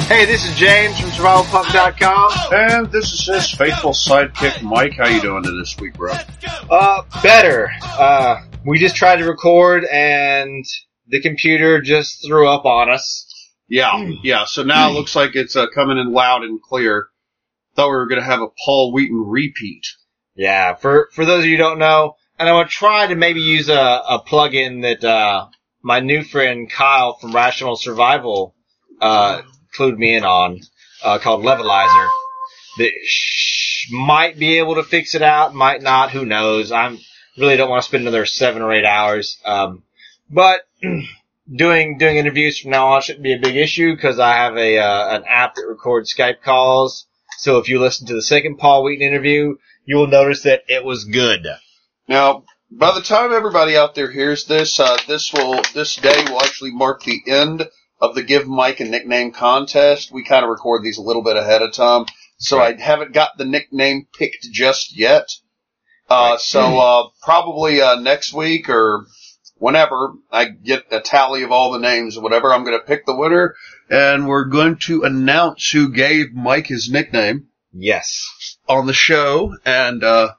Hey, this is James from SurvivalPunk.com. And this is his faithful sidekick, Mike. How you doing this week, bro? Better. We just tried to record and the computer just threw up on us. Yeah. So now it looks like it's coming in loud and clear. Thought we were going to have a Paul Wheaton repeat. Yeah, for those of you who don't know, and I'm going to try to maybe use a plugin that my new friend Kyle from Rational Survival clued me in on, called Levelizer. That might be able to fix it out, might not, who knows. I really don't want to spend another 7 or 8 hours. But doing interviews from now on shouldn't be a big issue because I have an app that records Skype calls. So if you listen to the second Paul Wheaton interview, you will notice that it was good. Now, by the time everybody out there hears this, this day will actually mark the end of the Give Mike a Nickname contest. We kind of record these a little bit ahead of time, so I haven't got the nickname picked just yet. So probably next week or whenever I get a tally of all the names or whatever, I'm going to pick the winner, and we're going to announce who gave Mike his nickname. Yes. On the show, and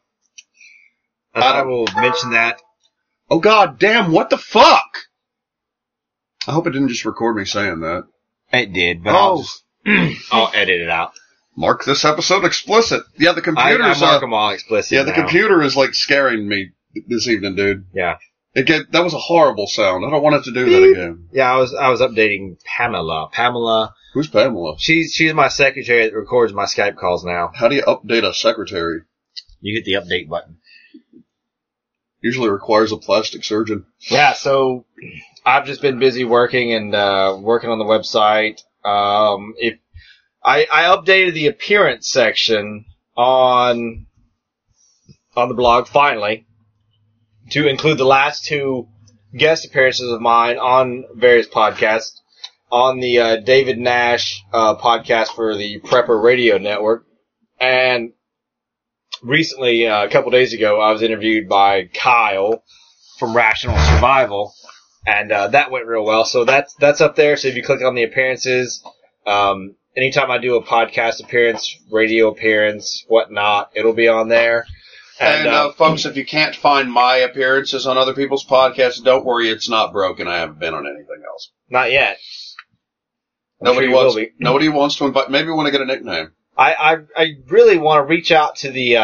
I will mention that. Oh, God damn, what the fuck? I hope it didn't just record me saying that. It did, but I'll edit it out. Mark this episode explicit. Yeah, the computer's... I mark them all explicit Yeah, the now. computer is, like, scaring me this evening, dude. Yeah. That was a horrible sound. I don't want it to do that again. Yeah, I was updating Pamela. Pamela. Who's Pamela? She's my secretary that records my Skype calls now. How do you update a secretary? You hit the update button. Usually requires a plastic surgeon. Yeah, so I've just been busy working and working on the website. If I updated the appearance section on the blog finally to include the last 2 guest appearances of mine on various podcasts. On the David Nash podcast for the Prepper Radio Network. And recently, a couple days ago, I was interviewed by Kyle from Rational Survival, and that went real well. So that's up there. So if you click on the appearances, anytime I do a podcast appearance, radio appearance, whatnot, it'll be on there. And folks, if you can't find my appearances on other people's podcasts, don't worry, it's not broken. I haven't been on anything else. Not yet. Nobody wants to invite. Maybe we want to get a nickname. I really want to reach out to the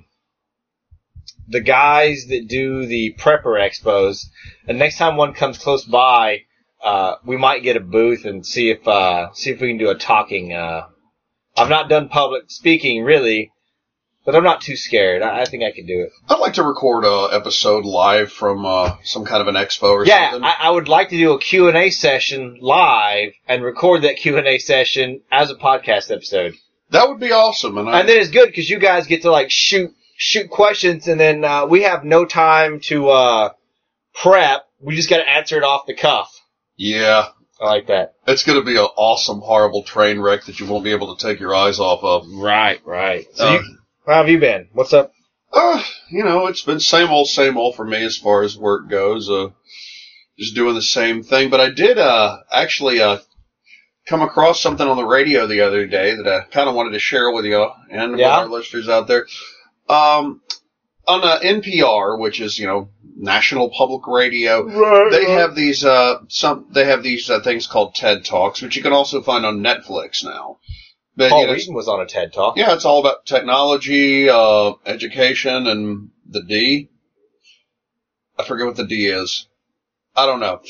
guys that do the prepper expos, and next time one comes close by, we might get a booth and see if we can do a talking. I've not done public speaking really, but I'm not too scared. I think I can do it. I'd like to record an episode live from some kind of an expo or something. Yeah, I would like to do a Q&A session live and record that Q&A session as a podcast episode. That would be awesome. And then it's good because you guys get to like shoot questions, and then we have no time to prep. We just got to answer it off the cuff. Yeah. I like that. It's going to be an awesome, horrible train wreck that you won't be able to take your eyes off of. Right. So how have you been? What's up? It's been same old for me as far as work goes. Just doing the same thing. But I did actually come across something on the radio the other day that I kind of wanted to share with you and with our listeners out there. On NPR, which is National Public Radio, they have these things called TED Talks, which you can also find on Netflix now. But, Paul Wheaton was on a TED Talk. Yeah, it's all about technology, education, and the D. I forget what the D is. I don't know.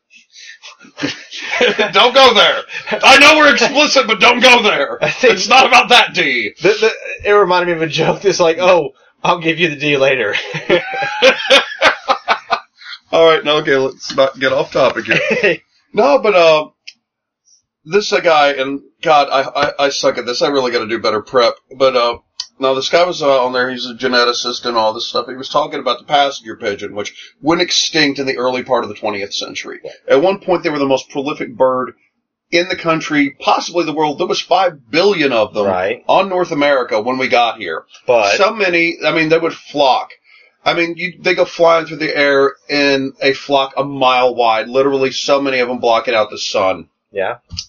Don't go there. I know we're explicit, but don't go there. It's not about that D. It reminded me of a joke that's like, I'll give you the D later. All right, now, okay, let's not get off topic here. No, but this is a guy, and God, I suck at this. I really got to do better prep. But now this guy was on there. He's a geneticist and all this stuff. He was talking about the passenger pigeon, which went extinct in the early part of the 20th century. At one point, they were the most prolific bird in the country, possibly the world. There was 5 billion of them on North America when we got here. But so many, they would flock. They go flying through the air in a flock a mile wide. Literally, so many of them blocking out the sun. Yeah.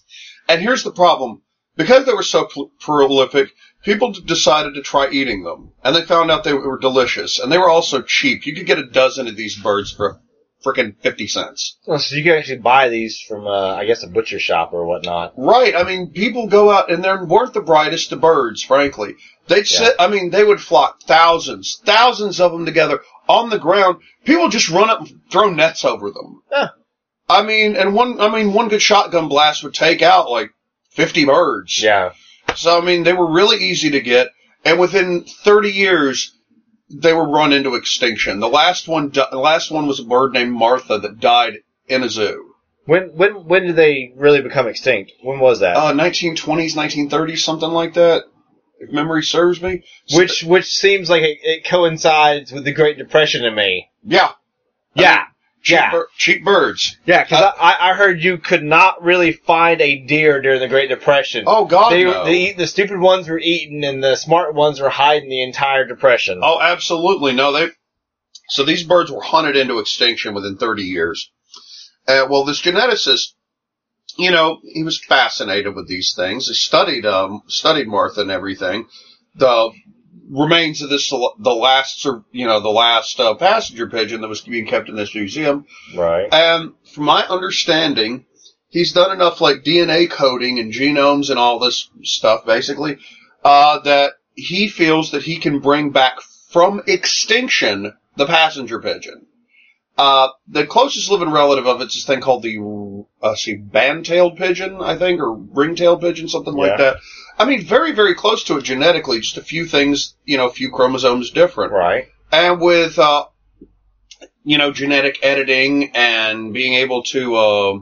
And here's the problem. Because they were so prolific, people decided to try eating them. And they found out they were delicious. And they were also cheap. You could get a dozen of these birds for frickin' 50 cents. Oh, so you can actually buy these from, I guess, a butcher shop or whatnot. Right. I mean, people go out, and they weren't the brightest of birds, frankly. They'd they would flock thousands of them together on the ground. People just run up and throw nets over them. Huh. One good shotgun blast would take out like 50 birds. Yeah. So, they were really easy to get, and within 30 years, they were run into extinction. The last one was a bird named Martha that died in a zoo. When did they really become extinct? When was that? 1920s, 1930s, something like that, if memory serves me. Which seems like it coincides with the Great Depression to me. Yeah. Cheap birds. Yeah, because I heard you could not really find a deer during the Great Depression. Oh, God, no. The stupid ones were eaten, and the smart ones were hiding the entire Depression. Oh, absolutely. No, so these birds were hunted into extinction within 30 years. This geneticist, he was fascinated with these things. He studied Martha and everything. The remains of the last passenger pigeon that was being kept in this museum. Right. And from my understanding, he's done enough like DNA coding and genomes and all this stuff, basically, that he feels that he can bring back from extinction the passenger pigeon. The closest living relative of it's this thing called the band-tailed pigeon, I think, or ring-tailed pigeon, something like that. Very, very close to it genetically, just a few things, a few chromosomes different. Right. And with, genetic editing and being able to,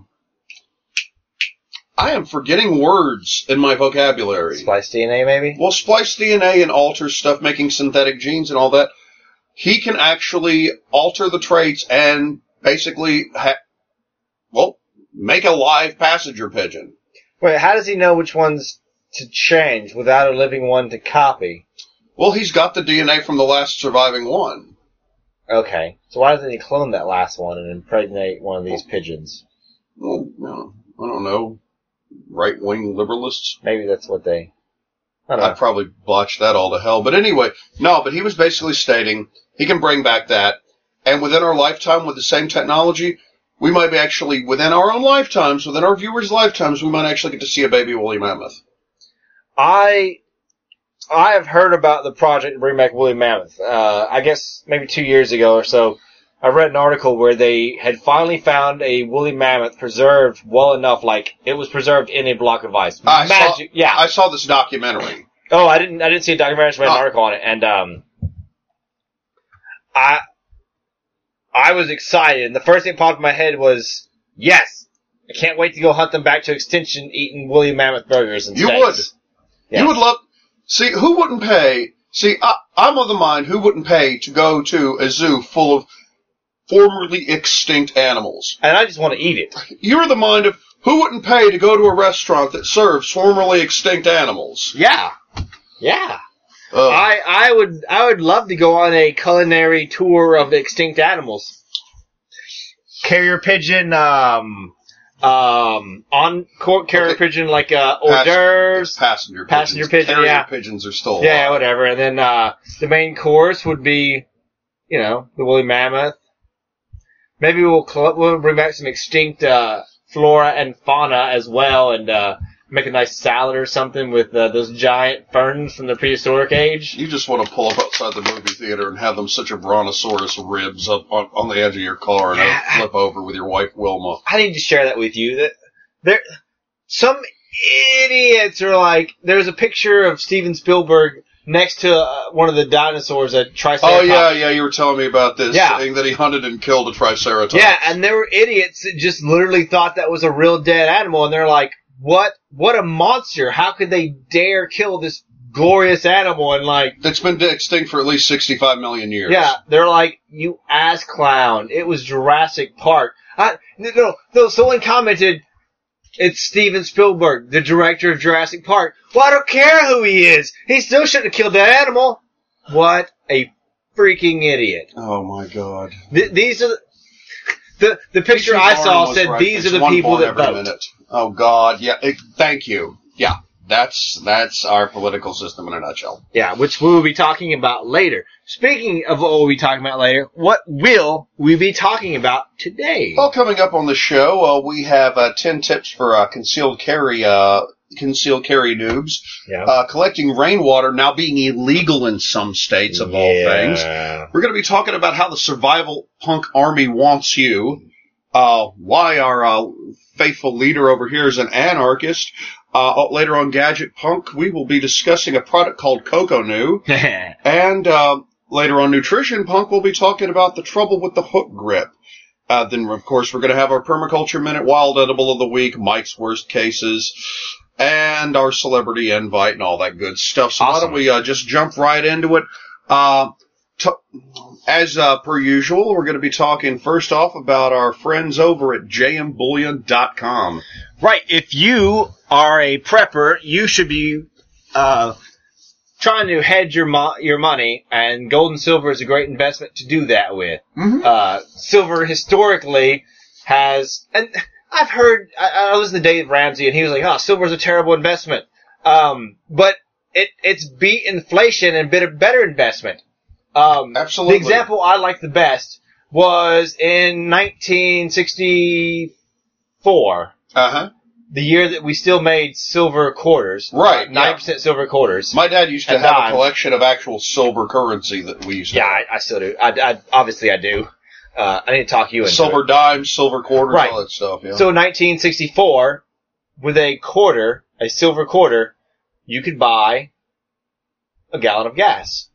I am forgetting words in my vocabulary. Splice DNA, maybe? Well, splice DNA and alter stuff, making synthetic genes and all that. He can actually alter the traits and basically, make a live passenger pigeon. Wait, how does he know which ones to change without a living one to copy? Well, he's got the DNA from the last surviving one. Okay. So why doesn't he clone that last one and impregnate one of these pigeons? Well, no, I don't know. Right-wing liberalists? Maybe that's what they... I don't know. I'd probably botch that all to hell. But anyway, but he was basically stating he can bring back that. And within our lifetime, with the same technology, we might be actually, within our own lifetimes, within our viewers' lifetimes, we might actually get to see a baby woolly mammoth. I have heard about the project to bring back woolly mammoth. I guess maybe 2 years ago or so, I read an article where they had finally found a woolly mammoth preserved well enough, like it was preserved in a block of ice. I saw this documentary. Oh, I didn't see a documentary. I just read an article on it, and I was excited, and the first thing that popped in my head was, yes, I can't wait to go hunt them back to extinction, eating woolly mammoth burgers and steaks. You would. Yes. You would love. See, who wouldn't pay? See, I'm of the mind who wouldn't pay to go to a zoo full of formerly extinct animals. And I just want to eat it. You're of the mind of who wouldn't pay to go to a restaurant that serves formerly extinct animals. Yeah. Yeah. I would love to go on a culinary tour of extinct animals. Carrier pigeon, carrier pigeon, like, hors d'oeuvres. Passenger pigeon, Carrier pigeons are still alive. Yeah, whatever. And then, the main course would be, the woolly mammoth. Maybe we'll bring back some extinct, flora and fauna as well, and, make a nice salad or something with those giant ferns from the prehistoric age. You just want to pull up outside the movie theater and have them such a brontosaurus ribs up on the edge of your car and flip over with your wife Wilma. I need to share that with you. Some idiots are like, there's a picture of Steven Spielberg next to one of the dinosaurs at Triceratops. Oh, yeah, you were telling me about this, saying that he hunted and killed a Triceratops. Yeah, and there were idiots that just literally thought that was a real dead animal, and they're like, what a monster. How could they dare kill this glorious animal? And like, it's been extinct for at least 65 million years. Yeah, they're like, you ass clown. It was Jurassic Park. Someone commented, it's Steven Spielberg, the director of Jurassic Park. Well, I don't care who he is. He still shouldn't have killed that animal. What a freaking idiot. Oh my God. These are the picture I saw said these are the people that vote. Oh, God. Yeah. Thank you. Yeah. That's our political system in a nutshell. Yeah, which we will be talking about later. Speaking of what we'll be talking about later, what will we be talking about today? Well, coming up on the show, we have 10 tips for concealed carry noobs. Yeah. Collecting rainwater now being illegal in some states, of all things. We're going to be talking about how the survival punk army wants you. Why our faithful leader over here is an anarchist. Later on Gadget Punk, we will be discussing a product called Coco New. And later on Nutrition Punk, we'll be talking about the trouble with the hook grip. Then, of course, we're going to have our Permaculture Minute Wild Edible of the Week, Mike's Worst Cases, and our Celebrity Invite and all that good stuff. So Why don't we just jump right into it? As per usual, we're going to be talking first off about our friends over at jmbullion.com. Right. If you are a prepper, you should be trying to hedge your money, and gold and silver is a great investment to do that with. Mm-hmm. Silver historically has, and I've heard, I listened to Dave Ramsey, and he was like, "Oh, silver is a terrible investment," but it's beat inflation and been a better investment. Absolutely. The example I like the best was in 1964. Uh-huh. The year that we still made silver quarters. Right. 9% silver quarters. My dad used to have a collection of actual silver currency that we used to have. I still do. Obviously I do. I need to talk you into silver it. dimes, silver quarters, right. All that stuff, yeah. So in 1964, with a silver quarter, you could buy a gallon of gas.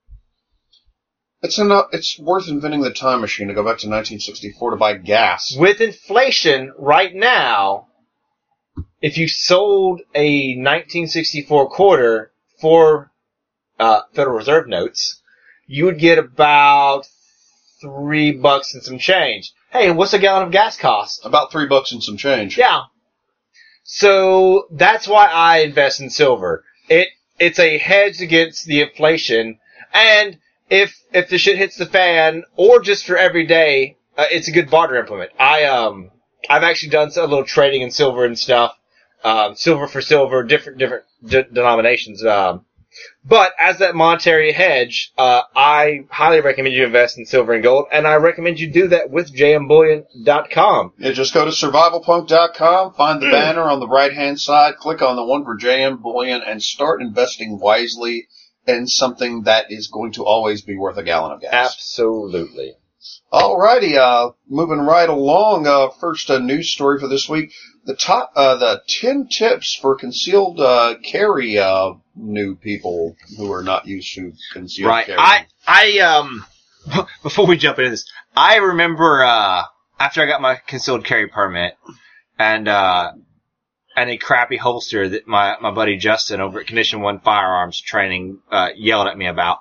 It's worth inventing the time machine to go back to 1964 to buy gas. With inflation right now, if you sold a 1964 quarter for Federal Reserve notes, you would get about $3 and some change. Hey, what's a gallon of gas cost? About $3 and some change. Yeah. So that's why I invest in silver. It's a hedge against the inflation, and if the shit hits the fan, or just for every day, it's a good barter implement. I've actually done a little trading in silver and stuff. Silver for silver, different denominations. But as that monetary hedge, I highly recommend you invest in silver and gold, and I recommend you do that with jmbullion.com. Yeah, just go to survivalpunk.com, find the banner on the right-hand side, click on the one for JM Bullion, and start investing wisely in something that is going to always be worth a gallon of gas. Absolutely. Alrighty, moving right along, first news story for this week. The 10 tips for concealed carry new people who are not used to concealed carry. I before we jump into this, I remember after I got my concealed carry permit and a crappy holster that my buddy Justin over at Condition 1 Firearms Training yelled at me about.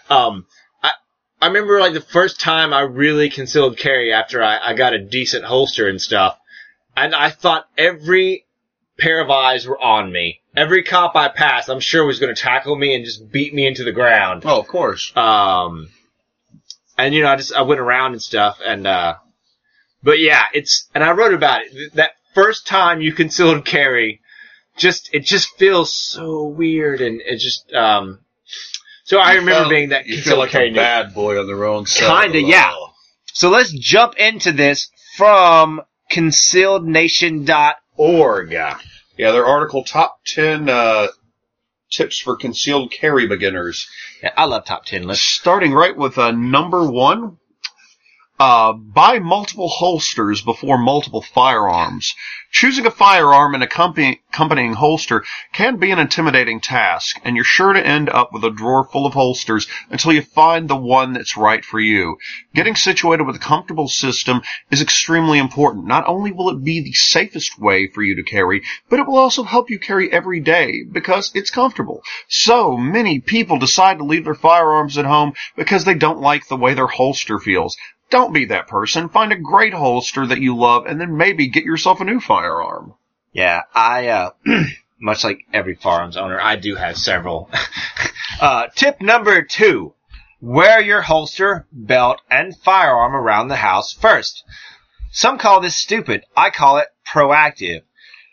I remember like the first time I really concealed carry after I got a decent holster and stuff, and I thought every pair of eyes were on me. Every cop I passed, I'm sure was going to tackle me and just beat me into the ground. Oh, of course. And you know, I went around and stuff, and but yeah, and I wrote about it. That first time you concealed carry, it just feels so weird, and it just So I remember being that you feel like a bad boy on the wrong side. Kinda, yeah. So let's jump into this from concealednation.org. Yeah, their article, Top 10 Tips for Concealed Carry Beginners. Yeah, I love top 10 lists. Starting right with number 1. Buy multiple holsters before multiple firearms. Choosing a firearm and accompanying holster can be an intimidating task, and you're sure to end up with a drawer full of holsters until you find the one that's right for you. Getting situated with a comfortable system is extremely important. Not only will it be the safest way for you to carry, but it will also help you carry every day because it's comfortable. So many people decide to leave their firearms at home because they don't like the way their holster feels. Don't be that person. Find a great holster that you love and then maybe get yourself a new firearm. Yeah, I, much like every firearms owner, I do have several. Tip number 2. Wear your holster, belt, and firearm around the house first. Some call this stupid. I call it proactive.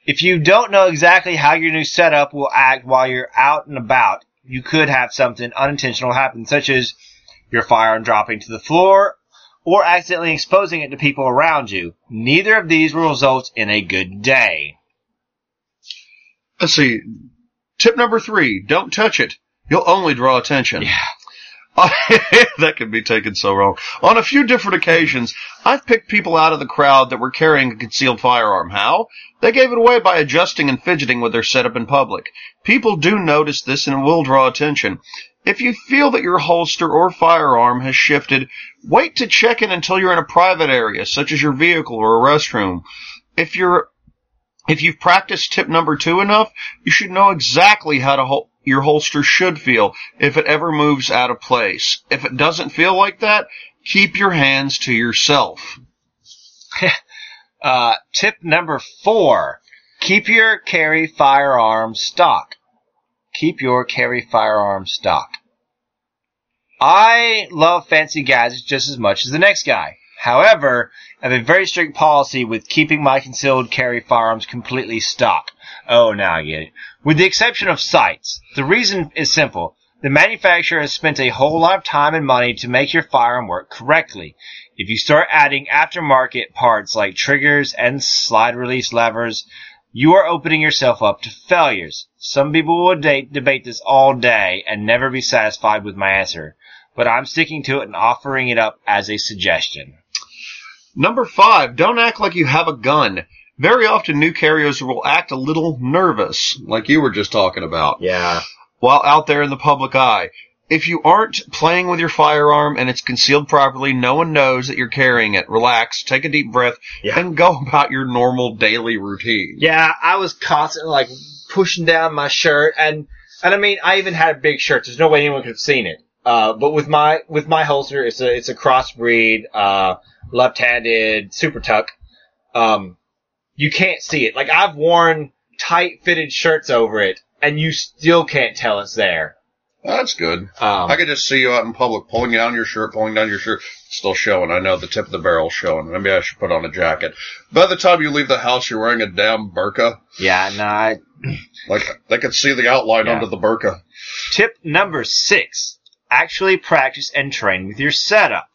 If you don't know exactly how your new setup will act while you're out and about, you could have something unintentional happen, such as your firearm dropping to the floor or accidentally exposing it to people around you. Neither of these will result in a good day. Let's see. Tip number 3, don't touch it. You'll only draw attention. Yeah. That could be taken so wrong. On a few different occasions, I've picked people out of the crowd that were carrying a concealed firearm. How? They gave it away by adjusting and fidgeting with their setup in public. People do notice this and will draw attention. If you feel that your holster or firearm has shifted, wait to check in until you're in a private area, such as your vehicle or a restroom. If you've practiced tip number 2 enough, you should know exactly how your holster should feel if it ever moves out of place. If it doesn't feel like that, keep your hands to yourself. Tip number 4, keep your carry firearm stock. Keep your carry firearm stock. I love fancy gadgets just as much as the next guy. However, I have a very strict policy with keeping my concealed carry firearms completely stock. Oh, now I get it. With the exception of sights. The reason is simple. The manufacturer has spent a whole lot of time and money to make your firearm work correctly. If you start adding aftermarket parts like triggers and slide release levers, you are opening yourself up to failures. Some people will debate this all day and never be satisfied with my answer, but I'm sticking to it and offering it up as a suggestion. Number 5, don't act like you have a gun. Very often new carriers will act a little nervous, like you were just talking about. Yeah. While out there in the public eye. If you aren't playing with your firearm and it's concealed properly, no one knows that you're carrying it. Relax, take a deep breath, and go about your normal daily routine. Yeah, I was constantly pushing down my shirt, and I mean, I even had a big shirt. There's no way anyone could have seen it. But with my holster, it's a crossbreed, left-handed super tuck. You can't see it. I've worn tight-fitted shirts over it, and you still can't tell it's there. That's good. I could just see you out in public pulling down your shirt, still showing. I know the tip of the barrel's showing. Maybe I should put on a jacket. By the time you leave the house, you're wearing a damn burqa. Yeah, no. They could see the outline under the burqa. Tip number 6. Actually practice and train with your setup.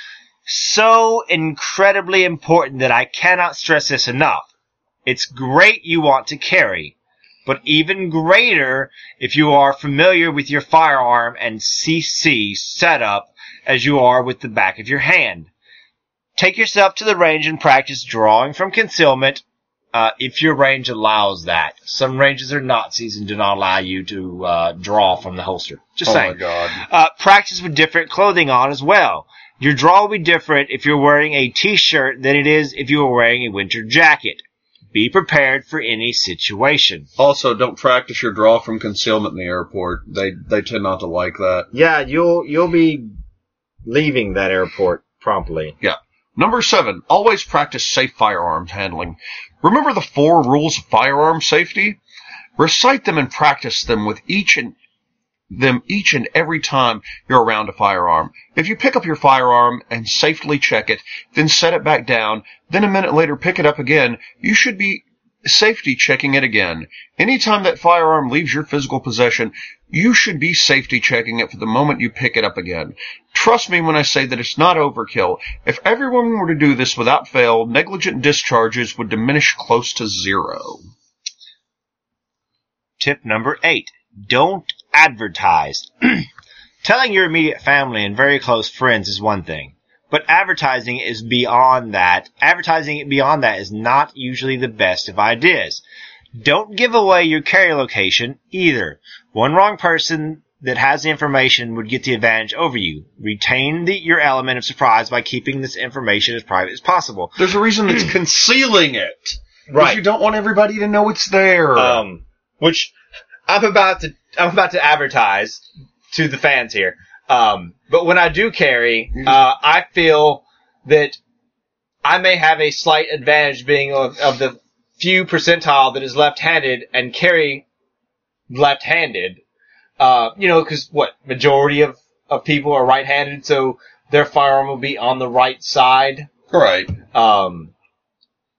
So incredibly important that I cannot stress this enough. It's great you want to carry, but even greater if you are familiar with your firearm and CC setup as you are with the back of your hand. Take yourself to the range and practice drawing from concealment, if your range allows that. Some ranges are Nazis and do not allow you to draw from the holster. Just saying. Oh my God. Practice with different clothing on as well. Your draw will be different if you're wearing a t-shirt than it is if you are wearing a winter jacket. Be prepared for any situation. Also, don't practice your draw from concealment in the airport. They tend not to like that. Yeah, you'll be leaving that airport promptly. Yeah. Number 7, always practice safe firearms handling. Remember the 4 rules of firearm safety? Recite them and practice them with each and every time you're around a firearm. If you pick up your firearm and safely check it, then set it back down, then a minute later pick it up again, you should be safety checking it again. Anytime that firearm leaves your physical possession, you should be safety checking it for the moment you pick it up again. Trust me when I say that it's not overkill. If everyone were to do this without fail, negligent discharges would diminish close to 0. Tip number 8. Don't advertise. Telling your immediate family and very close friends is one thing, but advertising it beyond that is not usually the best of ideas. Don't give away your carry location either. One wrong person that has the information would get the advantage over you. Retain your element of surprise by keeping this information as private as possible. There's a reason it's concealing it. Right. Because you don't want everybody to know it's there. Which I'm about to advertise to the fans here. But when I do carry, I feel that I may have a slight advantage being of the few percentile that is left-handed and carry left-handed. Cause majority of people are right-handed, so their firearm will be on the right side. Right.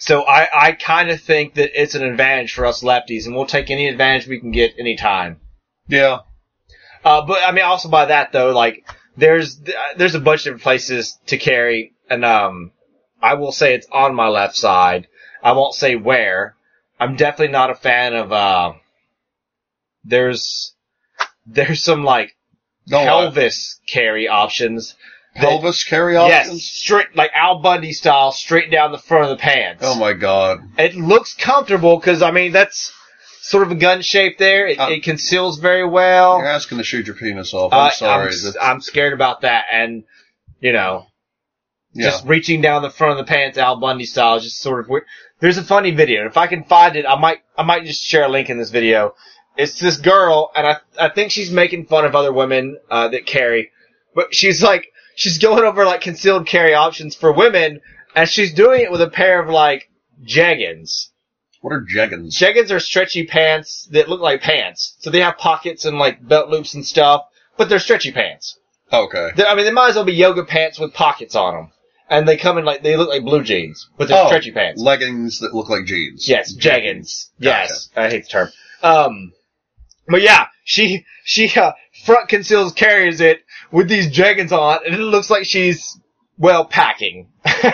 So I kind of think that it's an advantage for us lefties, and we'll take any advantage we can get anytime. Yeah. But I mean, also by that though, like there's a bunch of different places to carry, and I will say it's on my left side. I won't say where. I'm definitely not a fan of there's some like pelvis carry options. Pelvis carry options? Yes, straight, like Al Bundy style, straight down the front of the pants. Oh my god. It looks comfortable because, I mean, that's sort of a gun shape there. It conceals very well. You're asking to shoot your penis off. I'm sorry. I'm scared about that. And, you know, just reaching down the front of the pants Al Bundy style is just sort of weird. There's a funny video. If I can find it, I might just share a link in this video. It's this girl, and I think she's making fun of other women that carry. But she's going over like concealed carry options for women, and she's doing it with a pair of like jeggings. What are jeggings? Jeggings are stretchy pants that look like pants. So they have pockets and like belt loops and stuff, but they're stretchy pants. Okay. They might as well be yoga pants with pockets on them. And they come in like, they look like blue jeans, but they're stretchy pants. Leggings that look like jeans. Yes, jeggings. Yes. Gotcha. I hate the term. But yeah, she front conceals carries it with these jeggings on, and it looks like she's, well, packing.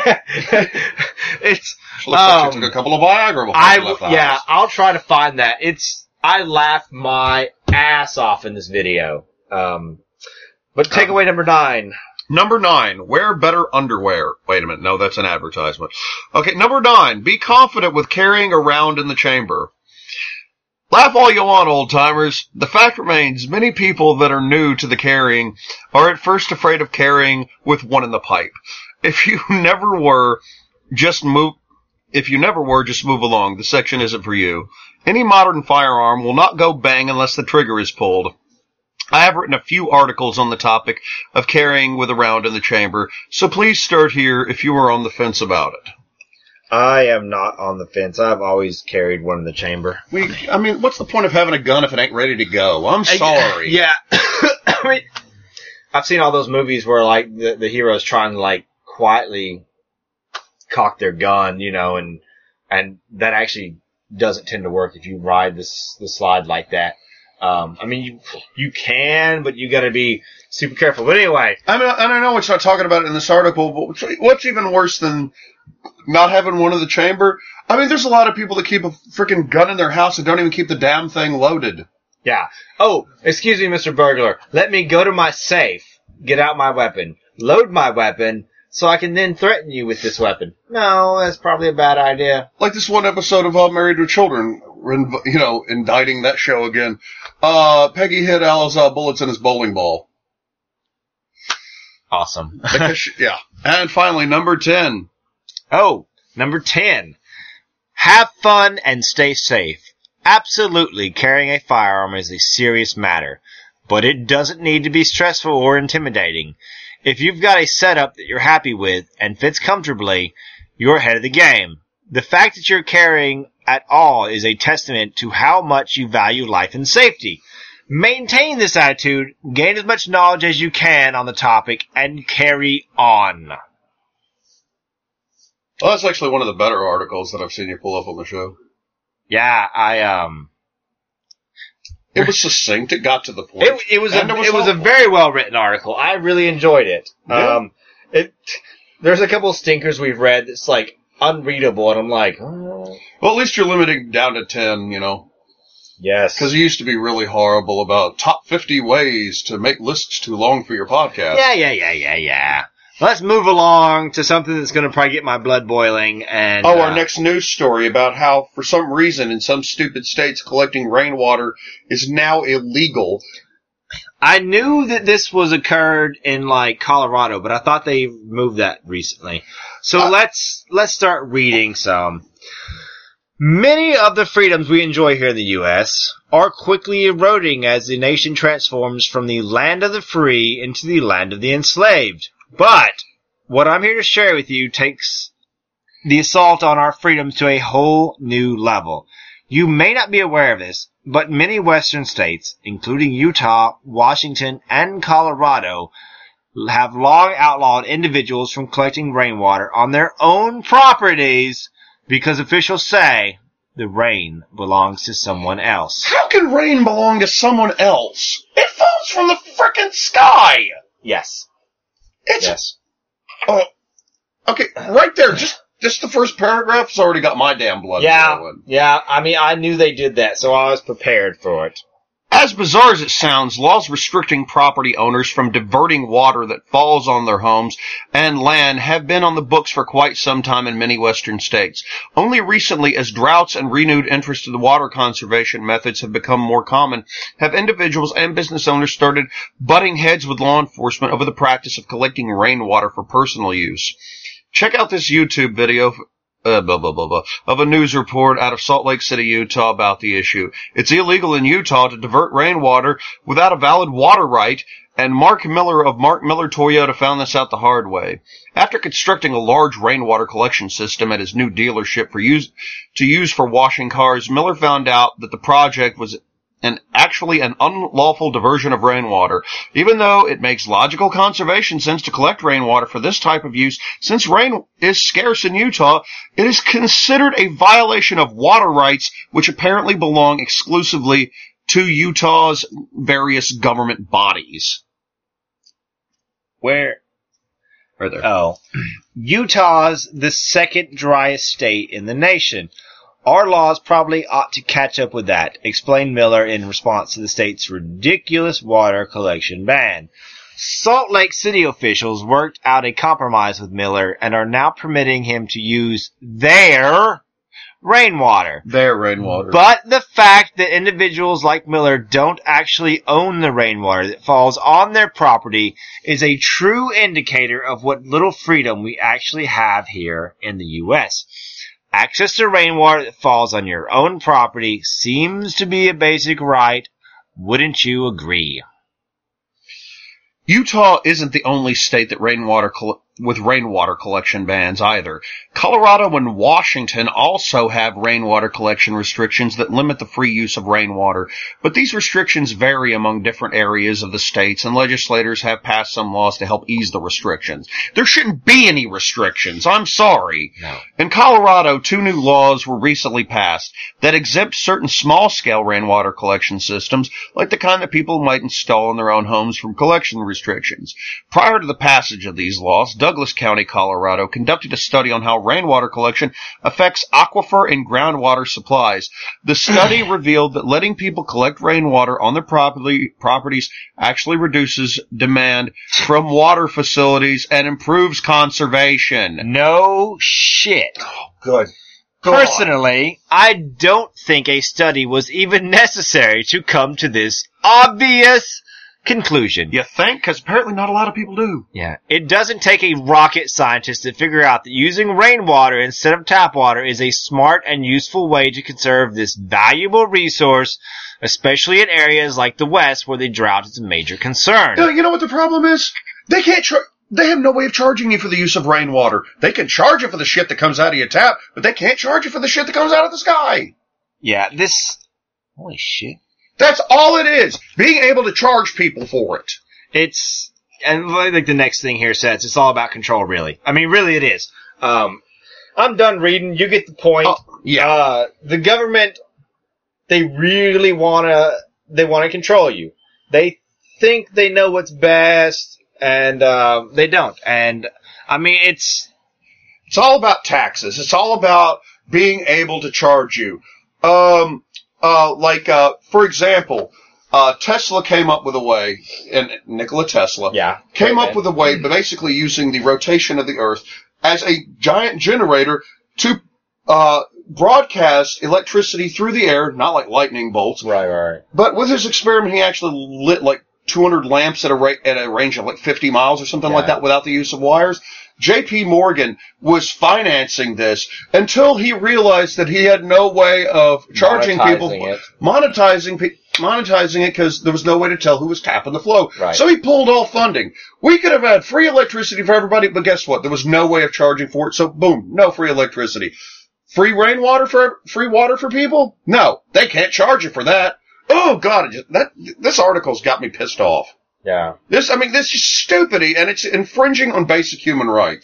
It's, looks like she took a couple of Viagra before she left the house. I'll try to find that. I laughed my ass off in this video. But takeaway number 9. Number 9, wear better underwear. Wait a minute, no, that's an advertisement. Okay, number 9, be confident with carrying around in the chamber. Laugh all you want, old-timers. The fact remains, many people that are new to the carrying are at first afraid of carrying with one in the pipe. If you never were, just move along. The section isn't for you. Any modern firearm will not go bang unless the trigger is pulled. I have written a few articles on the topic of carrying with a round in the chamber, so please start here if you are on the fence about it. I am not on the fence. I've always carried one in the chamber. I mean, what's the point of having a gun if it ain't ready to go? I'm sorry. Yeah. I mean, I've seen all those movies where, like, the hero's trying to, like, quietly cock their gun, you know, and that actually doesn't tend to work if you ride the slide like that. I mean, you can, but you gotta be super careful. But anyway. I mean, and I know it's not talking about it in this article, but what's even worse than not having one in the chamber? I mean, there's a lot of people that keep a freaking gun in their house and don't even keep the damn thing loaded. Yeah. Oh, excuse me, Mr. Burglar. Let me go to my safe, get out my weapon, load my weapon, so I can then threaten you with this weapon. No, that's probably a bad idea. Like this one episode of Married with Children, you know, indicting that show again. Peggy hid Al's bullets in his bowling ball. Awesome. Yeah. And finally, number 10. Oh, number 10. Have fun and stay safe. Absolutely, carrying a firearm is a serious matter, but it doesn't need to be stressful or intimidating. If you've got a setup that you're happy with and fits comfortably, you're ahead of the game. The fact that you're carrying at all is a testament to how much you value life and safety. Maintain this attitude, gain as much knowledge as you can on the topic, and carry on. Well, that's actually one of the better articles that I've seen you pull up on the show. Yeah, It was succinct. It got to the point. It was a very well written article. I really enjoyed it. Yeah. There's a couple of stinkers we've read that's like unreadable, and I'm like, oh. Well, at least you're limiting down to 10, you know. Yes. Because you used to be really horrible about top 50 ways to make lists too long for your podcast. Yeah. Let's move along to something that's going to probably get my blood boiling. And our next news story about how, for some reason, in some stupid states, collecting rainwater is now illegal. I knew that this was occurred in like Colorado, but I thought they moved that recently. So let's start reading some. Many of the freedoms we enjoy here in the U.S. are quickly eroding as the nation transforms from the land of the free into the land of the enslaved. But what I'm here to share with you takes the assault on our freedoms to a whole new level. You may not be aware of this, but many western states, including Utah, Washington, and Colorado, have long outlawed individuals from collecting rainwater on their own properties Because officials say the rain belongs to someone else. How can rain belong to someone else? It falls from the frickin' sky! Yes. Yes. Oh, okay, right there, just the first paragraph's already got my damn blood boiling. Yeah, I mean, I knew they did that, so I was prepared for it. As bizarre as it sounds, laws restricting property owners from diverting water that falls on their homes and land have been on the books for quite some time in many western states. Only recently, as droughts and renewed interest in the water conservation methods have become more common, have individuals and business owners started butting heads with law enforcement over the practice of collecting rainwater for personal use. Check out this YouTube video of a news report out of Salt Lake City, Utah about the issue. It's illegal in Utah to divert rainwater without a valid water right, and Mark Miller of Mark Miller Toyota found this out the hard way. After constructing a large rainwater collection system at his new dealership to use for washing cars, Miller found out that the project was actually an unlawful diversion of rainwater. Even though it makes logical conservation sense to collect rainwater for this type of use, since rain is scarce in Utah, it is considered a violation of water rights, which apparently belong exclusively to Utah's various government bodies. Where? Right there. Oh. Utah's the second driest state in the nation. Our laws probably ought to catch up with that, explained Miller in response to the state's ridiculous water collection ban. Salt Lake City officials worked out a compromise with Miller and are now permitting him to use their rainwater. Their rainwater. But the fact that individuals like Miller don't actually own the rainwater that falls on their property is a true indicator of what little freedom we actually have here in the U.S. Access to rainwater that falls on your own property seems to be a basic right. Wouldn't you agree? Utah isn't the only state that with rainwater collection bans either. Colorado and Washington also have rainwater collection restrictions that limit the free use of rainwater, but these restrictions vary among different areas of the states, and legislators have passed some laws to help ease the restrictions. There shouldn't be any restrictions. I'm sorry. No. In Colorado, 2 new laws were recently passed that exempt certain small-scale rainwater collection systems, like the kind that people might install in their own homes, from collection restrictions. Prior to the passage of these laws, Douglas County, Colorado, conducted a study on how rainwater collection affects aquifer and groundwater supplies. The study revealed that letting people collect rainwater on their properties actually reduces demand from water facilities and improves conservation. No shit. Oh, good. Personally, I don't think a study was even necessary to come to this obvious conclusion. You think? Because apparently not a lot of people do. Yeah. It doesn't take a rocket scientist to figure out that using rainwater instead of tap water is a smart and useful way to conserve this valuable resource, especially in areas like the West where the drought is a major concern. You know what the problem is? They have no way of charging you for the use of rainwater. They can charge you for the shit that comes out of your tap, but they can't charge you for the shit that comes out of the sky. Yeah, holy shit. That's all it is. Being able to charge people for it. And like the next thing here says, it's all about control, really. I mean, really it is. I'm done reading. You get the point. Yeah. The government, they really wanna control you. They think they know what's best, and they don't. And, I mean, it's all about taxes. It's all about being able to charge you. For example, Tesla came up with a way, and Nikola Tesla came up with a way, but basically using the rotation of the Earth as a giant generator to broadcast electricity through the air, not like lightning bolts. Right. But with his experiment, he actually lit like 200 lamps at a range of like 50 miles or something like that without the use of wires. J.P. Morgan was financing this until he realized that he had no way of charging people, monetizing it because there was no way to tell who was tapping the flow. Right. So he pulled all funding. We could have had free electricity for everybody, but guess what? There was no way of charging for it. So boom, no free electricity. Free water for people? No, they can't charge you for that. Oh God, this article's got me pissed off. Yeah. This is stupidity, and it's infringing on basic human rights.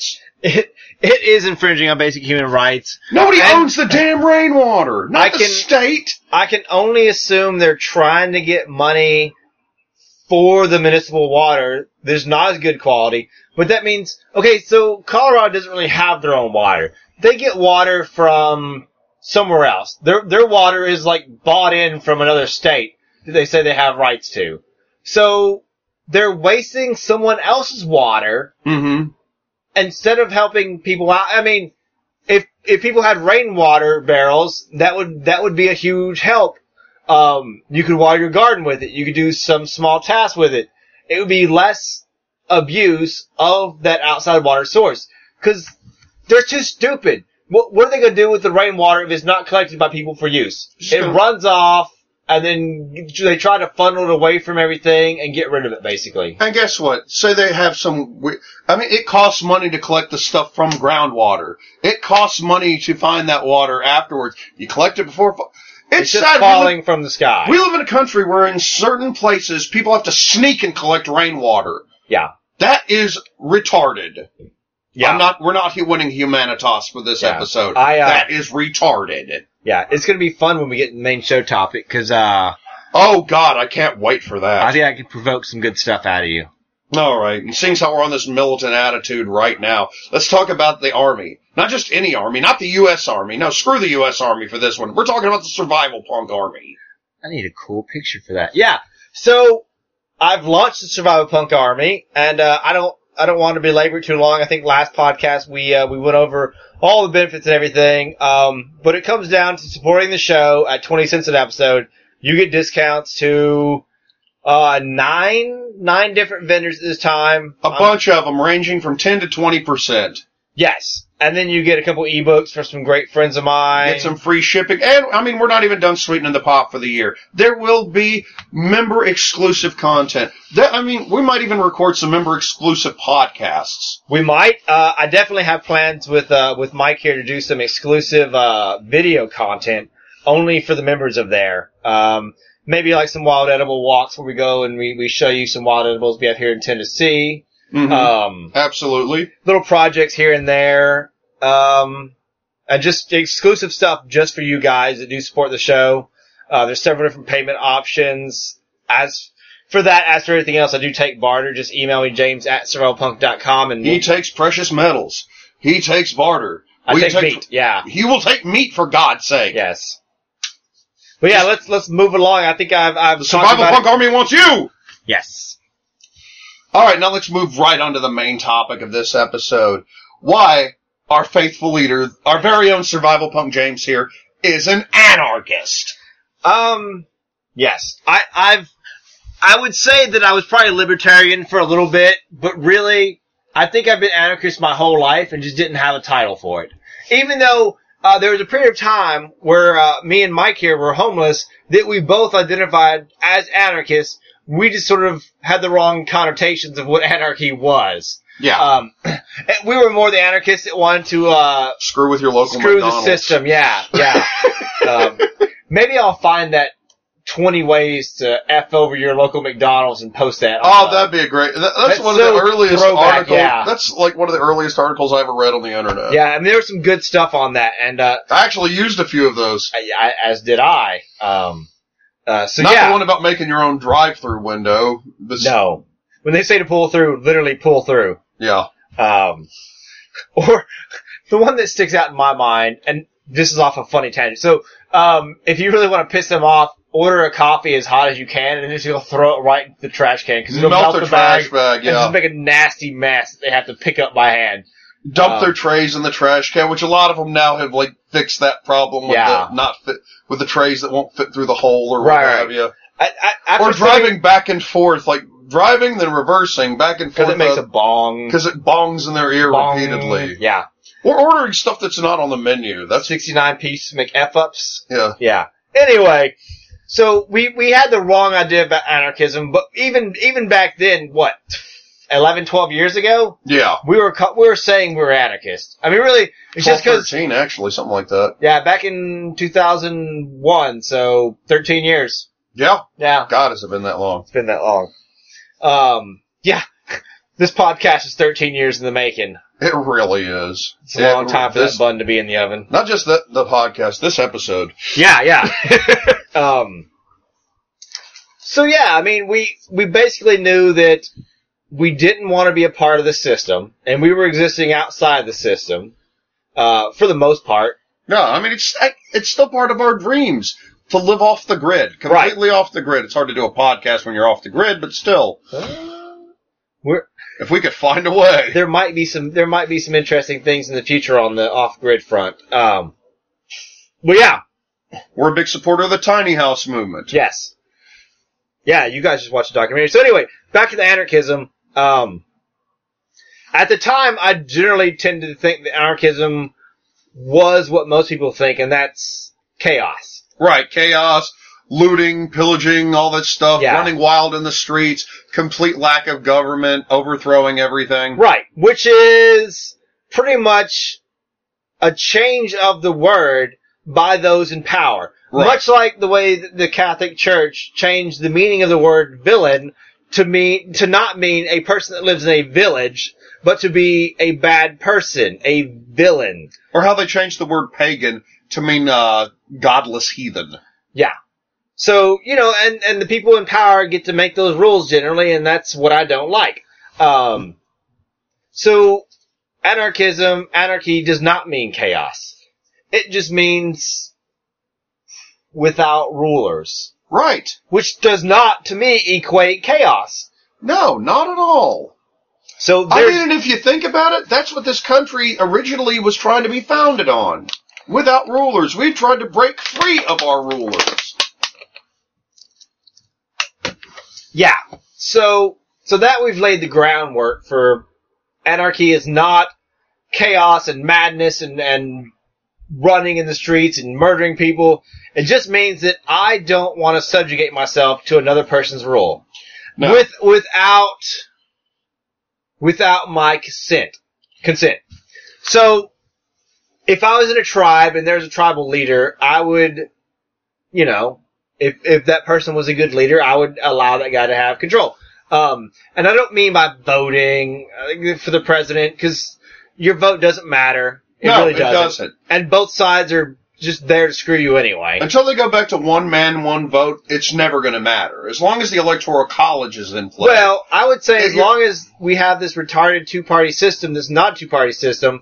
it is infringing on basic human rights. Nobody And- owns the damn rainwater. Not the state. I can only assume they're trying to get money for the municipal water. There's not as good quality, but that means, okay, so Colorado doesn't really have their own water. They get water from somewhere else. Their water is like bought in from another state that they say they have rights to. So they're wasting someone else's water Mm-hmm. instead of helping people out. I mean, if people had rainwater barrels, that would be a huge help. You could water your garden with it. You could do some small tasks with it. It would be less abuse of that outside water source. Cause they're too stupid. What are they gonna do with the rainwater if it's not collected by people for use? It runs off, and then they try to funnel it away from everything and get rid of it, basically. And guess what? Say they have it costs money to collect the stuff from groundwater. It costs money to find that water afterwards. You collect it before. It's just sad. falling from the sky. We live in a country where in certain places people have to sneak and collect rainwater. Yeah. That is retarded. Yeah. We're not winning Humanitas for this Yeah. episode. That is retarded. Yeah, it's gonna be fun when we get in the main show topic, cause, Oh God, I can't wait for that. I think I can provoke some good stuff out of you. Alright, and seeing how we're on this militant attitude right now, let's talk about the Army. Not just any Army, not the U.S. Army. No, screw the U.S. Army for this one. We're talking about the Survival Punk Army. I need a cool picture for that. Yeah, so, I've launched the Survival Punk Army, and, I don't want to belabor it too long. I think last podcast we went over all the benefits and everything. But it comes down to supporting the show at 20 cents an episode. You get discounts to, nine different vendors at this time. A bunch of them, ranging from 10 to 20%. Yes. And then you get a couple ebooks from some great friends of mine. Get some free shipping. And, we're not even done sweetening the pot for the year. There will be member-exclusive content. We might even record some member-exclusive podcasts. We might. I definitely have plans with Mike here to do some exclusive, video content only for the members of there. Maybe like some wild edible walks where we go and we show you some wild edibles we have here in Tennessee. Mm-hmm. Absolutely. Little projects here and there. And just exclusive stuff just for you guys that do support the show. There's several different payment options. As for everything else, I do take barter. Just email me, james@survivalpunk.com, and he takes precious metals. He takes barter. I take meat. Yeah. He will take meat, for God's sake. Yes. But yeah, let's move along. I think I've the Survival Punk Army wants you! Yes. Alright, now let's move right on to the main topic of this episode. Why our faithful leader, our very own Survival Punk James here, is an anarchist. Yes. I would say that I was probably libertarian for a little bit, but really, I think I've been anarchist my whole life and just didn't have a title for it. Even though, there was a period of time where, me and Mike here were homeless that we both identified as anarchists. We just sort of had the wrong connotations of what anarchy was. Yeah. We were more the anarchists that wanted to, screw with your local screw McDonald's. the system. Yeah. Maybe I'll find that 20 ways to F over your local McDonald's and post that. Oh, that'd be a great, that's one of the earliest throwback, articles, yeah. That's like one of the earliest articles I ever read on the internet. Yeah, I mean, there was some good stuff on that, and, I actually used a few of those. as did I. Not the one about making your own drive-through window. No. When they say to pull through, literally pull through. Yeah. Or the one that sticks out in my mind, and this is off a funny tangent. So, if you really want to piss them off, order a coffee as hot as you can, and then just throw it right into the trash can, because it'll melt the trash bag, and just make a nasty mess that they have to pick up by hand. Dump their trays in the trash can, which a lot of them now have fixed that problem with with the trays that won't fit through the hole or what have you. Or driving back and forth, driving then reversing back and forth. Because it makes a bong. Because it bongs in their ear repeatedly. Yeah. Or ordering stuff that's not on the menu. That's 69-piece McF-ups. Yeah. Yeah. Anyway, so we had the wrong idea about anarchism, but even back then, 11, 12 years ago? Yeah. We were saying we were anarchists. I mean, really, it's just because 13, actually, something like that. Yeah, back in 2001, so 13 years. Yeah. Yeah. God, has it been that long? It's been that long. Yeah. This podcast is 13 years in the making. It really is. It's a long time for that bun to be in the oven. Not just the podcast, this episode. Yeah. So yeah, I mean, we basically knew that we didn't want to be a part of the system, and we were existing outside the system, for the most part. No, I mean, it's still part of our dreams to live off the grid, completely off the grid. It's hard to do a podcast when you're off the grid, but still. If we could find a way. There might be some interesting things in the future on the off-grid front. But yeah. We're a big supporter of the tiny house movement. Yes. Yeah, you guys just watched the documentary. So anyway, back to the anarchism. At the time, I generally tended to think that anarchism was what most people think, and that's chaos. Right, chaos, looting, pillaging, all that stuff, Yeah. running wild in the streets, complete lack of government, overthrowing everything. Right, which is pretty much a change of the word by those in power. Right. Much like the way that the Catholic Church changed the meaning of the word villain to not mean a person that lives in a village, but to be a bad person, a villain. Or how they changed the word pagan to mean godless heathen. Yeah. So, and the people in power get to make those rules generally, and that's what I don't like. So, anarchy does not mean chaos. It just means without rulers. Right. Which does not, to me, equate chaos. No, not at all. So I mean, if you think about it, that's what this country originally was trying to be founded on. Without rulers. We tried to break free of our rulers. Yeah. So that we've laid the groundwork for anarchy is not chaos and madness and running in the streets and murdering people. It just means that I don't want to subjugate myself to another person's rule. No. Without my consent. So, if I was in a tribe and there's a tribal leader, I would, if that person was a good leader, I would allow that guy to have control. And I don't mean by voting for the president, because your vote doesn't matter. It really doesn't. And both sides are just there to screw you anyway. Until they go back to one man, one vote, it's never going to matter. As long as the Electoral College is in place. Well, I would say as long as we have this retarded two-party system, this not two-party system,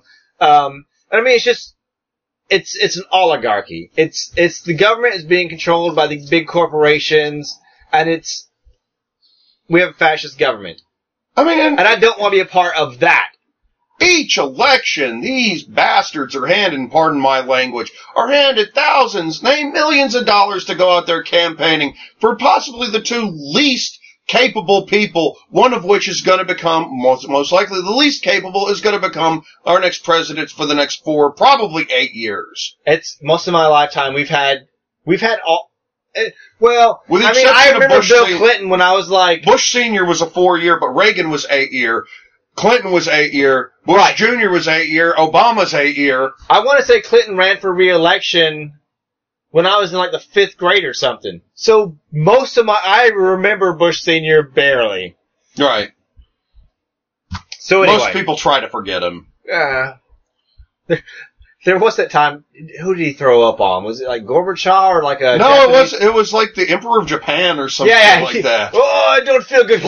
it's an oligarchy. It's the government is being controlled by the big corporations, and we have a fascist government. I mean, and I don't want to be a part of that. Each election, these bastards are handed, pardon my language, are handed thousands, millions of dollars to go out there campaigning for possibly the two least capable people, one of which is going to become, most likely the least capable, is going to become our next president for the next 4, probably 8 years. It's most of my lifetime we've had all, well, With the I exception of remember Bush Bill Clinton when I was like... Bush Sr. was a 4-year, but Reagan was 8-year. Clinton was 8-year. Bush Jr. was 8-year. Obama's 8-year. I want to say Clinton ran for re-election when I was in like the 5th grade or something. So I remember Bush Sr. barely. Right. So anyway. Most people try to forget him. There was that time, who did he throw up on? Was it like Gorbachev or like a... No, Japanese? it was like the Emperor of Japan or something like that. Oh, I don't feel good.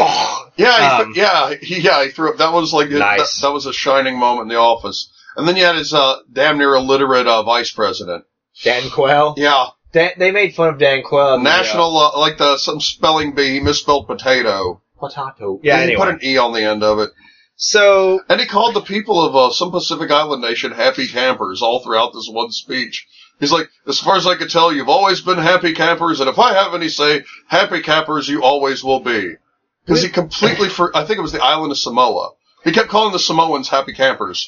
He threw up. That was like, nice. that was a shining moment in the office. And then you had his, damn near illiterate, vice president. Dan Quayle? Yeah. They made fun of Dan Quayle. Some spelling bee, he misspelled potato. Potato. Yeah, He anyway. put an E on the end of it. So... And he called the people of some Pacific Island nation happy campers all throughout this one speech. He's like, as far as I can tell, you've always been happy campers, and if I have any say, happy campers you always will be. Because he completely, I think it was the island of Samoa. He kept calling the Samoans happy campers.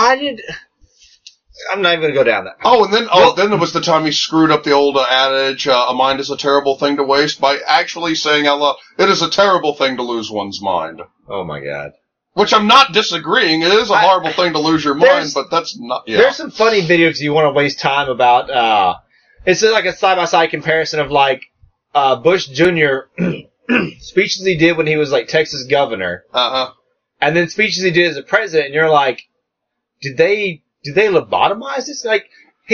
I'm not even going to go down that path. Oh, and then there was the time he screwed up the old adage, a mind is a terrible thing to waste, by actually saying out loud, it is a terrible thing to lose one's mind. Oh my God. Which I'm not disagreeing. It is a horrible thing to lose your mind, but that's not, yeah. There's some funny videos you want to waste time about, it's like a side-by-side comparison of like, Bush Jr. speeches he did when he was like Texas governor. Uh-huh. And then speeches he did as a president, and you're like, did they lobotomize this? Like,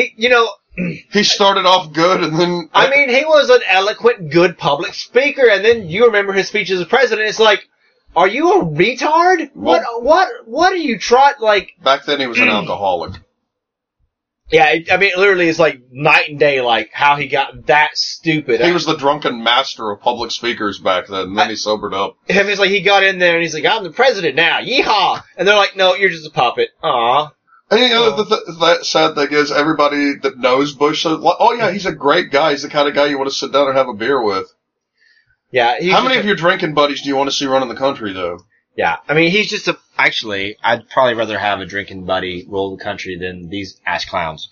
He started off good and then... I mean, he was an eloquent, good public speaker, and then you remember his speech as a president. It's like, are you a retard? Well, what are you trying, like... Back then he was an alcoholic. Yeah, I mean, literally it's like night and day, like, how he got that stupid. He was the drunken master of public speakers back then, and then he sobered up. And it's like, he got in there and he's like, I'm the president now, yeehaw! And they're like, no, you're just a puppet. Aw. And the sad thing is, everybody that knows Bush says, oh yeah, he's a great guy. He's the kind of guy you want to sit down and have a beer with. Yeah. How many of your drinking buddies do you want to see running the country, though? Yeah. I mean, he's just actually, I'd probably rather have a drinking buddy rule the country than these ass clowns.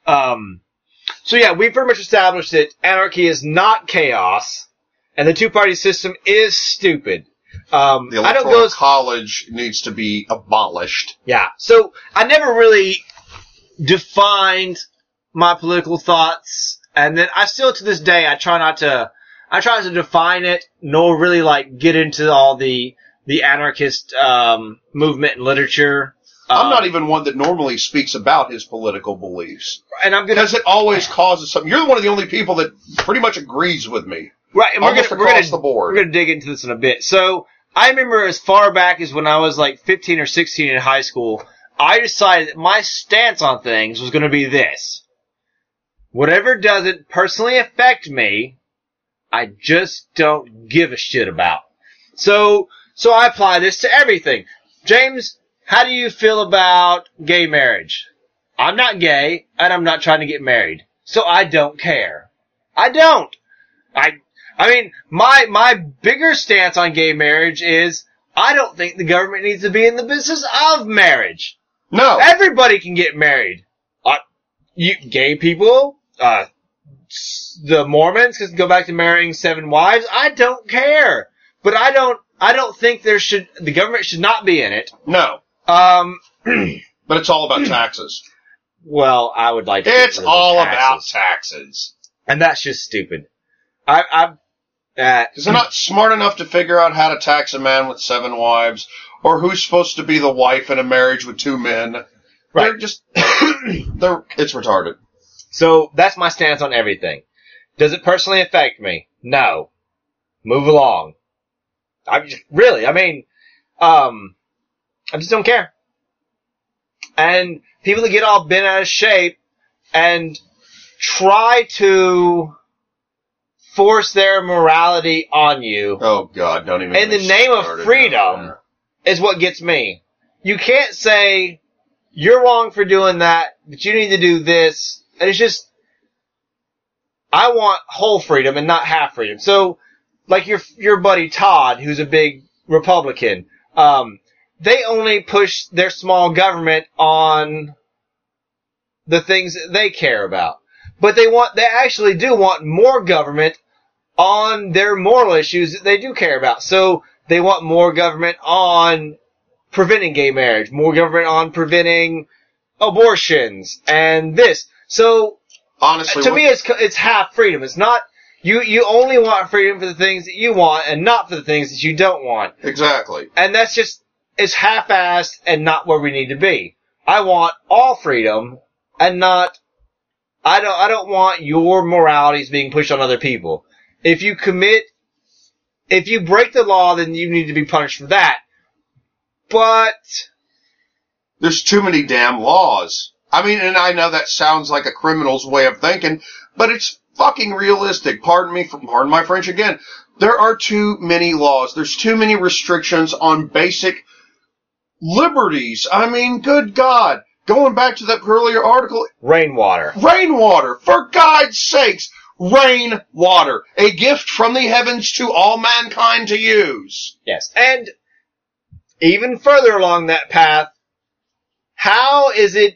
So yeah, we pretty much established that anarchy is not chaos, and the two-party system is stupid. The electoral college needs to be abolished. Yeah. So I never really defined my political thoughts, and then I still to this day I try not to define it, nor really like get into all the anarchist movement and literature. I'm not even one that normally speaks about his political beliefs, and because it always causes something. You're one of the only people that pretty much agrees with me. Right, and we're gonna dig into this in a bit. So I remember as far back as when I was like 15 or 16 in high school, I decided that my stance on things was going to be this: whatever doesn't personally affect me, I just don't give a shit about. So I apply this to everything. James, how do you feel about gay marriage? I'm not gay, and I'm not trying to get married, so I don't care. I don't. I mean, my bigger stance on gay marriage is I don't think the government needs to be in the business of marriage. No. Everybody can get married. Gay people, the Mormons can go back to marrying 7 wives. I don't care. But I don't think the government should not be in it. No. But it's all about taxes. Well, I would like to. It's all about taxes. And that's just stupid. Because they're not smart enough to figure out how to tax a man with 7 wives, or who's supposed to be the wife in a marriage with 2 men. Right. They're just, it's retarded. So that's my stance on everything. Does it personally affect me? No. Move along. I just don't care. And people that get all bent out of shape and try to force their morality on you. Oh God, don't even. In the name of freedom is what gets me. You can't say you're wrong for doing that, but you need to do this. And it's just, I want whole freedom and not half freedom. So, like your buddy Todd, who's a big Republican, they only push their small government on the things that they care about. But they actually do want more government on their moral issues that they do care about. So they want more government on preventing gay marriage, more government on preventing abortions, and this. So, honestly, to me, it's half freedom. It's not, you only want freedom for the things that you want and not for the things that you don't want. Exactly. And that's just, it's half-assed and not where we need to be. I want all freedom and not, I don't want your moralities being pushed on other people. If you break the law, then you need to be punished for that. But there's too many damn laws. I mean, and I know that sounds like a criminal's way of thinking, but it's fucking realistic. Pardon my French again. There are too many laws. There's too many restrictions on basic liberties. I mean, good God. Going back to that earlier article. Rainwater. For God's sakes. Rainwater. A gift from the heavens to all mankind to use. Yes. And even further along that path, how is it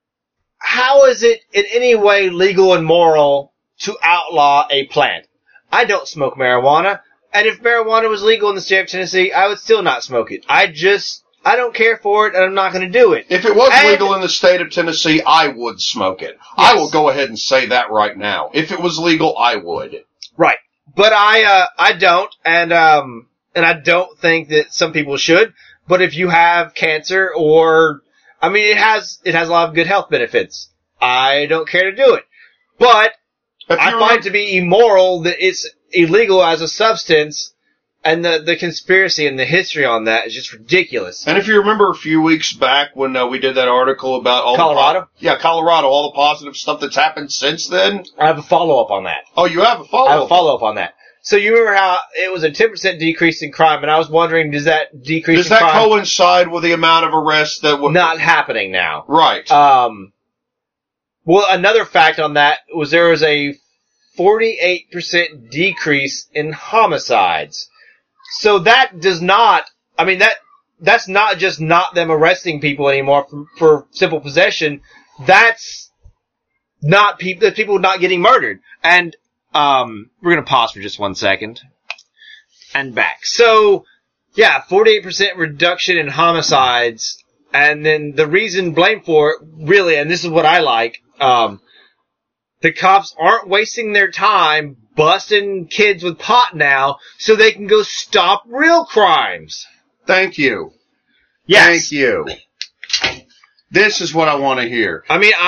in any way legal and moral to outlaw a plant? I don't smoke marijuana, and if marijuana was legal in the state of Tennessee, I would still not smoke it. I don't care for it, and I'm not going to do it. If it was legal in the state of Tennessee, I would smoke it. Yes. I will go ahead and say that right now. If it was legal, I would. Right. But I don't, and I don't think that some people should. But if you have cancer or I mean, it has a lot of good health benefits. I don't care to do it. But I find it to be immoral that it's illegal as a substance, and the conspiracy and the history on that is just ridiculous. And if you remember a few weeks back when we did that article about all Colorado? Colorado, all the positive stuff that's happened since then. I have a follow-up on that. Oh, you have a follow-up? I have a follow-up on that. So you remember how it was a 10% decrease in crime, and I was wondering, does that decrease in crime... Does that coincide with the amount of arrests that... Not happening now. Right. Well, another fact on that was there was a 48% decrease in homicides. So that does not... I mean, that's not just not them arresting people anymore for simple possession. That's not people not getting murdered. And... we're gonna pause for just 1 second. And back. So, yeah, 48% reduction in homicides, and then the reason blamed for it, really, and this is what I like, the cops aren't wasting their time busting kids with pot now, so they can go stop real crimes. Thank you. Yes. Thank you. This is what I want to hear. I mean,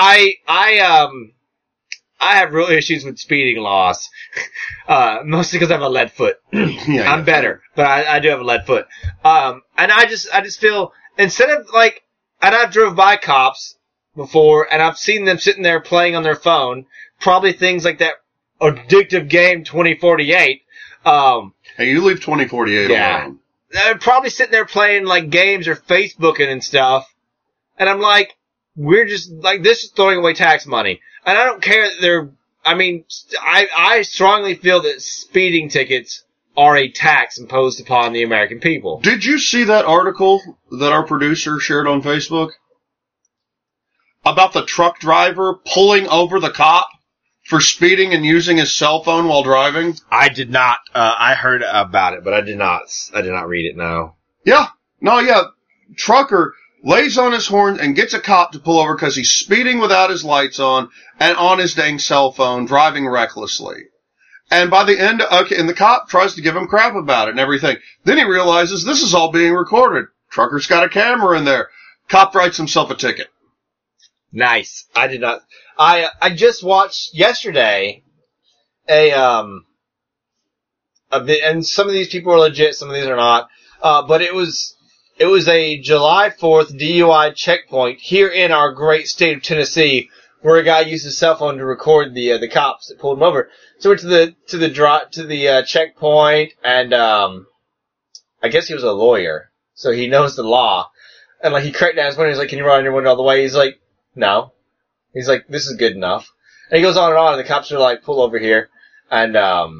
I have real issues with speeding laws, mostly because I have a lead foot. Yeah, I'm better, but I do have a lead foot. And I just feel, instead of and I've drove by cops before, and I've seen them sitting there playing on their phone, probably things like that addictive game 2048. Hey, you leave 2048 alone. They're probably sitting there playing games or Facebooking and stuff, and I'm like, we're just, this is throwing away tax money. And I don't care that I strongly feel that speeding tickets are a tax imposed upon the American people. Did you see that article that our producer shared on Facebook? About the truck driver pulling over the cop for speeding and using his cell phone while driving? I did not, I heard about it, but I did not read it, no. Yeah. Trucker lays on his horn and gets a cop to pull over because he's speeding without his lights on and on his dang cell phone, driving recklessly. And by the end, and the cop tries to give him crap about it and everything. Then he realizes this is all being recorded. Trucker's got a camera in there. Cop writes himself a ticket. Nice. I did not. I just watched yesterday and some of these people are legit, some of these are not. But it was a July 4th DUI checkpoint here in our great state of Tennessee, where a guy used his cell phone to record the cops that pulled him over. So went to the checkpoint, and I guess he was a lawyer, so he knows the law. And he cracked down his window. He's like, "Can you roll your window all the way?" He's like, "No." He's like, "This is good enough." And he goes on, and the cops are like, "Pull over here," and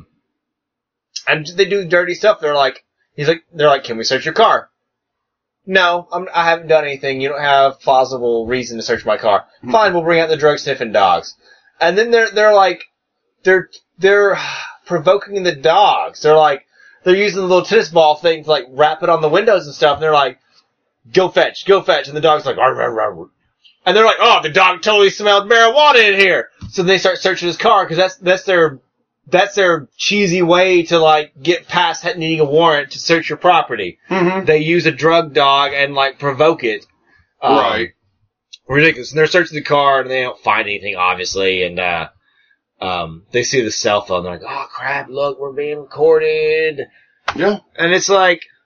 they do dirty stuff. They're like, "Can we search your car?" No, I haven't done anything. You don't have plausible reason to search my car. Fine, we'll bring out the drug sniffing dogs. And then they're provoking the dogs. They're using the little tennis ball thing to wrap it on the windows and stuff. And they're like, go fetch. And the dog's like, arr, arr, arr. And they're like, oh, the dog totally smelled marijuana in here. So they start searching his car because that's their cheesy way to get past needing a warrant to search your property. Mm-hmm. They use a drug dog and provoke it. Right. Ridiculous. And they're searching the car and they don't find anything, obviously. And they see the cell phone. They're like, oh crap! Look, we're being recorded. Yeah. And it's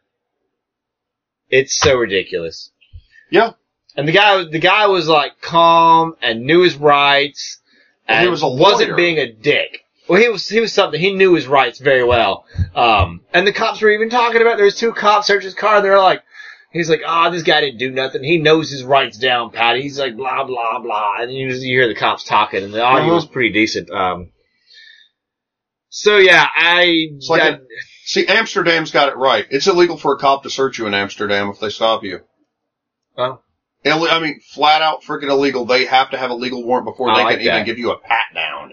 it's so ridiculous. Yeah. And the guy was calm and knew his rights and he was a lawyer. Wasn't being a dick. Well, he was something. He knew his rights very well. And the cops were even talking about, there's two cops searching his car, and they're like, he's like, this guy didn't do nothing. He knows his rights down, Patty. He's like, blah, blah, blah. And you hear the cops talking, and the audio was pretty decent. So yeah, see, Amsterdam's got it right. It's illegal for a cop to search you in Amsterdam if they stop you. Oh. I mean, flat out freaking illegal. They have to have a legal warrant before they can even give you a pat down.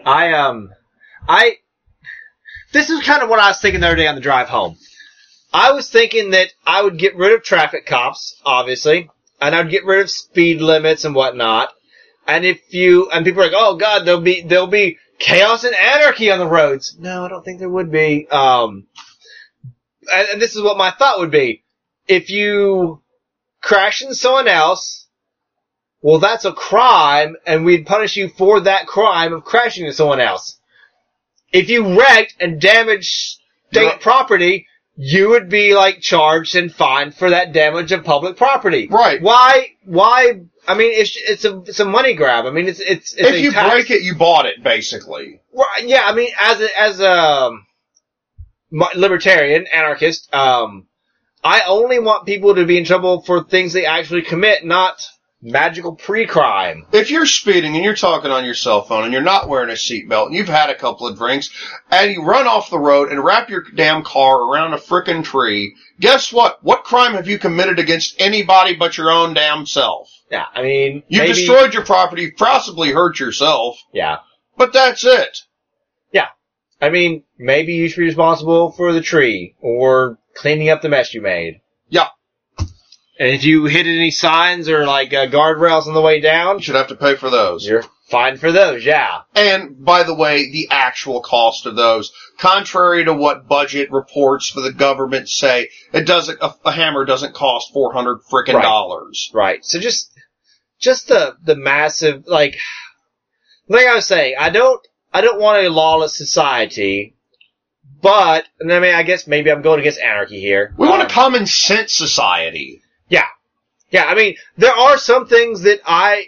This is kind of what I was thinking the other day on the drive home. I was thinking that I would get rid of traffic cops, obviously, and I'd get rid of speed limits and whatnot. And people are like, oh god, there'll be chaos and anarchy on the roads. No, I don't think there would be. And this is what my thought would be. If you crash into someone else, well, that's a crime, and we'd punish you for that crime of crashing into someone else. If you wrecked and damaged state property, you would be, like, charged and fined for that damage of public property. Right. Why, I mean, it's a money grab. I mean, it's if you break it, you bought it, basically. Right, yeah, I mean, as a libertarian, anarchist, I only want people to be in trouble for things they actually commit, not magical pre-crime. If you're speeding and you're talking on your cell phone and you're not wearing a seatbelt and you've had a couple of drinks and you run off the road and wrap your damn car around a frickin' tree, guess what? What crime have you committed against anybody but your own damn self? Yeah, I mean, You've destroyed your property, possibly hurt yourself. Yeah. But that's it. Yeah. I mean, maybe you should be responsible for the tree or cleaning up the mess you made. Yeah. And if you hit any signs or like guardrails on the way down, You should have to pay for those. you're fined for those, yeah. And, by the way, the actual cost of those, contrary to what budget reports for the government say, a hammer doesn't cost $400 frickin' dollars. Right. So just the massive, like I was saying, I don't want a lawless society, but, and I mean, I guess maybe I'm going against anarchy here. We want a common sense society. Yeah. Yeah, I mean, there are some things that I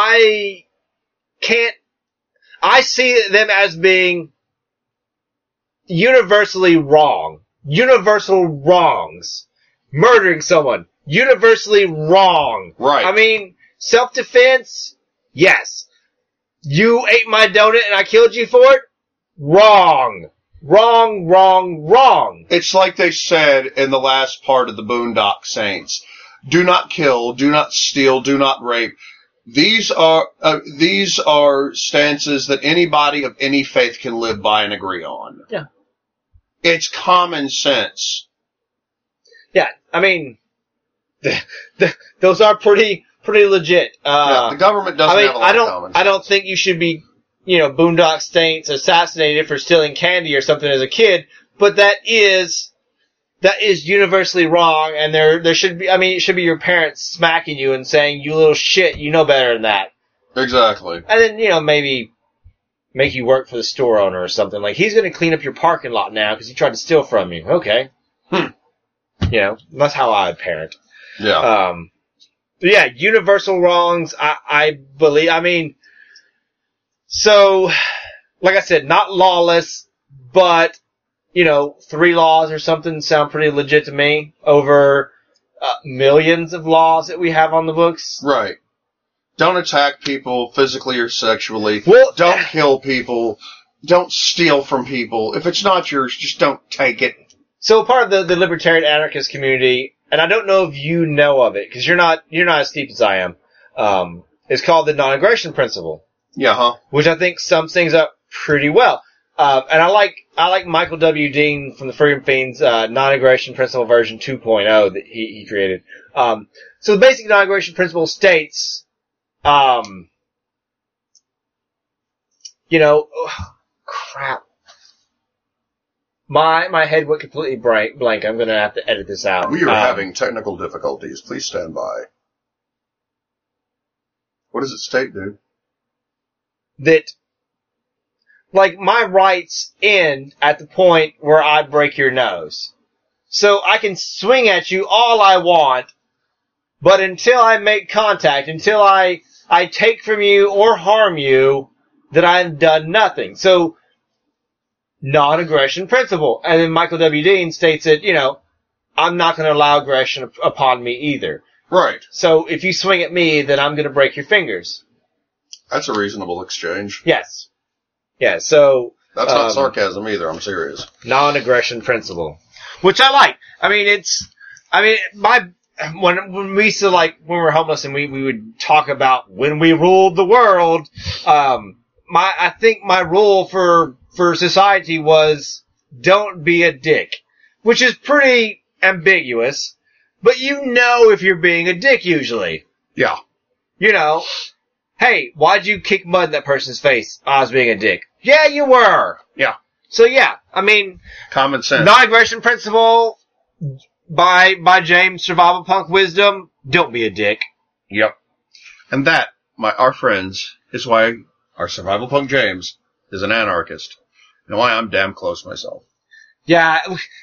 see them as being universally wrong. Universal wrongs. Murdering someone. Universally wrong. Right. I mean, self-defense? Yes. You ate my donut and I killed you for it? Wrong. Wrong, wrong, wrong. It's like they said in the last part of the Boondock Saints. Do not kill, do not steal, do not rape. These are stances that anybody of any faith can live by and agree on. Yeah. It's common sense. Yeah, I mean, those are pretty legit. The government doesn't have a lot of common sense. I don't think you should be, Boondock Saints assassinated for stealing candy or something as a kid, but that is universally wrong, and there should be, it should be your parents smacking you and saying, you little shit, you know better than that. Exactly. And then, maybe make you work for the store owner or something. Like, he's gonna clean up your parking lot now because he tried to steal from you. Okay. That's how I would parent. Yeah. But yeah, universal wrongs, I believe, so, like I said, not lawless, but, 3 laws or something sound pretty legit to me over millions of laws that we have on the books. Right. Don't attack people physically or sexually. Well, don't kill people. Don't steal from people. If it's not yours, just don't take it. So part of the libertarian anarchist community, and I don't know if you know of it, because you're not as steep as I am, it's called the non-aggression principle. Yeah, huh? Which I think sums things up pretty well. And I like Michael W. Dean from the Freedom Fiends, non-aggression principle version 2.0 that he created. So the basic non-aggression principle states, crap. My head went completely blank. I'm gonna have to edit this out. We are having technical difficulties. Please stand by. What does it state, dude? That, like, my rights end at the point where I break your nose. So I can swing at you all I want, but until I make contact, until I take from you or harm you, that I've done nothing. So, non-aggression principle. And then Michael W. Dean states that, I'm not going to allow aggression upon me either. Right. So if you swing at me, then I'm going to break your fingers. That's a reasonable exchange. Yes. Yeah, so... That's not sarcasm either, I'm serious. Non-aggression principle. Which I like. When we used to, when we were homeless and we would talk about when we ruled the world, I think my rule for society was don't be a dick. Which is pretty ambiguous, but if you're being a dick usually. Yeah. Hey, why'd you kick mud in that person's face? I was being a dick. Yeah, you were. Yeah. So yeah, common sense. Non-aggression principle by James, survival punk wisdom, don't be a dick. Yep. And that, our friends, is why our Survival Punk James is an anarchist. And why I'm damn close myself. Yeah,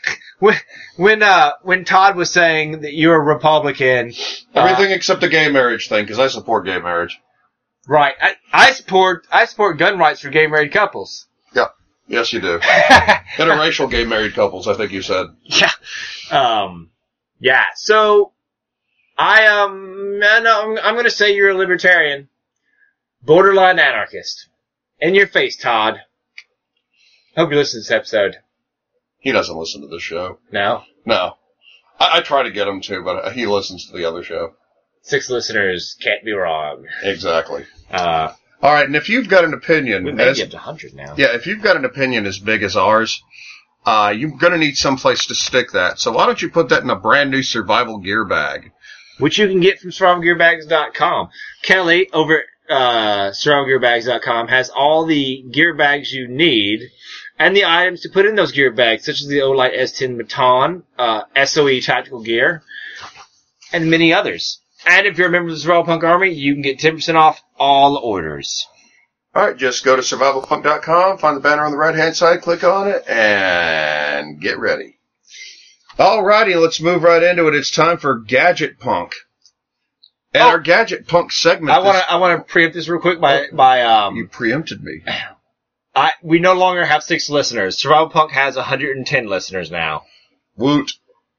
when Todd was saying that you're a Republican, Everything except the gay marriage thing, because I support gay marriage. right? I support gun rights for gay married couples. Yeah. Yes, you do. Interracial gay married couples, I think you said. Yeah. Yeah. So I'm going to say you're a libertarian, borderline anarchist. In your face, Todd. Hope you listen to this episode. He doesn't listen to this show. No? No. I try to get him to, but he listens to the other show. 6 listeners can't be wrong. Exactly. All right, and if you've got an opinion... We may be up to 100 now. Yeah, if you've got an opinion as big as ours, you're going to need someplace to stick that. So why don't you put that in a brand new survival gear bag? Which you can get from survivalgearbags.com. Kelly over at survivalgearbags.com has all the gear bags you need and the items to put in those gear bags, such as the Olight S10 baton, SOE tactical gear, and many others. And if you're a member of the Survival Punk Army, you can get 10% off all orders. All right, just go to survivalpunk.com, find the banner on the right-hand side, click on it, and get ready. All righty, let's move right into it. It's time for Gadget Punk. And our Gadget Punk segment... I want to preempt this real quick by You preempted me. We no longer have 6 listeners. Survival Punk has 110 listeners now. Woot.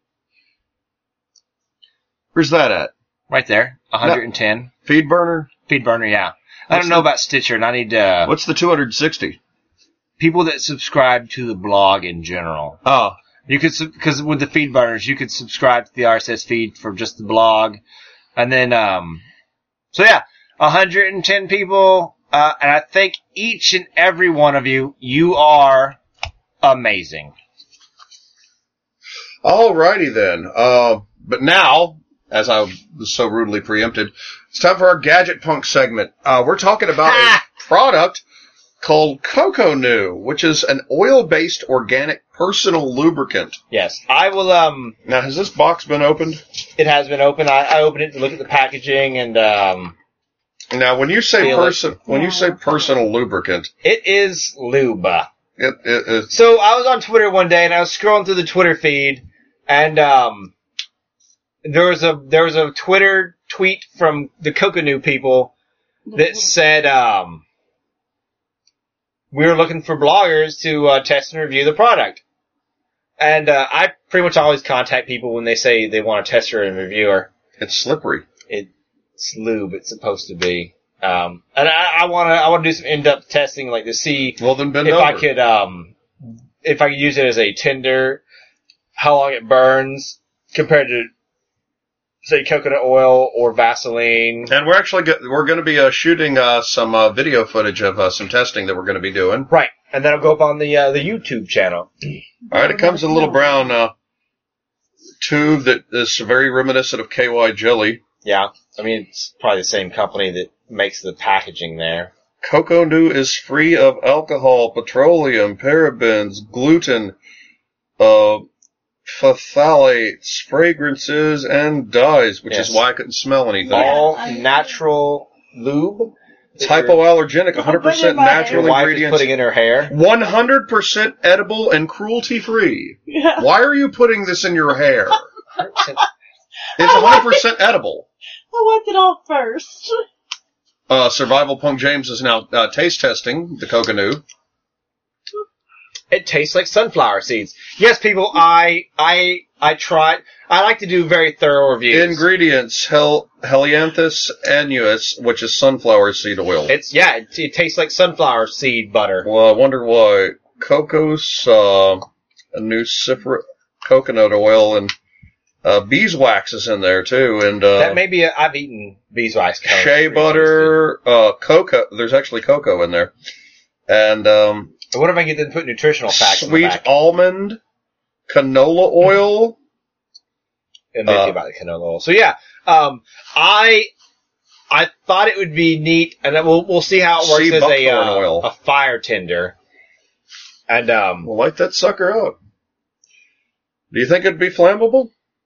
Where's that at? Right there. 110. Feedburner? Feedburner, yeah. I don't know about Stitcher, and I need to... What's the 260? People that subscribe to the blog in general. Oh. You could, because with the Feedburners, you could subscribe to the RSS feed for just the blog. And then, so yeah, 110 people, and I think each and every one of you are amazing. Alrighty then. But now, as I was so rudely preempted, it's time for our Gadget Punk segment. We're talking about a product called CocoNew, which is an oil-based organic personal lubricant. Yes. I will, Now, has this box been opened? It has been opened. I opened it to look at the packaging and, Now, when you say personal lubricant, it is lube. It So I was on Twitter one day and I was scrolling through the Twitter feed and, there was a Twitter tweet from the CocoNew people that said, we were looking for bloggers to test and review the product. And I pretty much always contact people when they say they want a tester and reviewer. It's slippery. It's lube, it's supposed to be. And I want to do some in-depth testing, like to see Well, then bend if over. I could use it as a tinder, how long it burns compared to, say, coconut oil or Vaseline. And we're going to be shooting some video footage of some testing that we're going to be doing. Right. And that'll go up on the YouTube channel. All right, it comes in a little brown tube that is very reminiscent of KY jelly. Yeah. I mean, it's probably the same company that makes the packaging there. CocoNew is free of alcohol, petroleum, parabens, gluten, phthalates, fragrances, and dyes, which is why I couldn't smell anything. All natural lube. It's hypoallergenic, 100% natural Your wife ingredients. is putting in her hair. 100% edible and cruelty-free. Yeah. Why are you putting this in your hair? It's 100% edible. I wiped it off first. Survival Punk James is now taste testing the CocoNew. It tastes like sunflower seeds. Yes, people, I tried. I like to do very thorough reviews. Ingredients: Helianthus annuus, which is sunflower seed oil. It tastes like sunflower seed butter. Well, I wonder why. Cocos, nuciferous coconut oil, and beeswax is in there too. And that may be I've eaten beeswax. Shea butter, cocoa. There's actually cocoa in there, and what if I get them to put nutritional facts in the sweet back? almond, canola oil. It may be about the canola oil. So yeah, I thought it would be neat, and then we'll see how it works Sea as buckthorn oil. a fire tender. And We'll light that sucker up. Do you think it'd be flammable?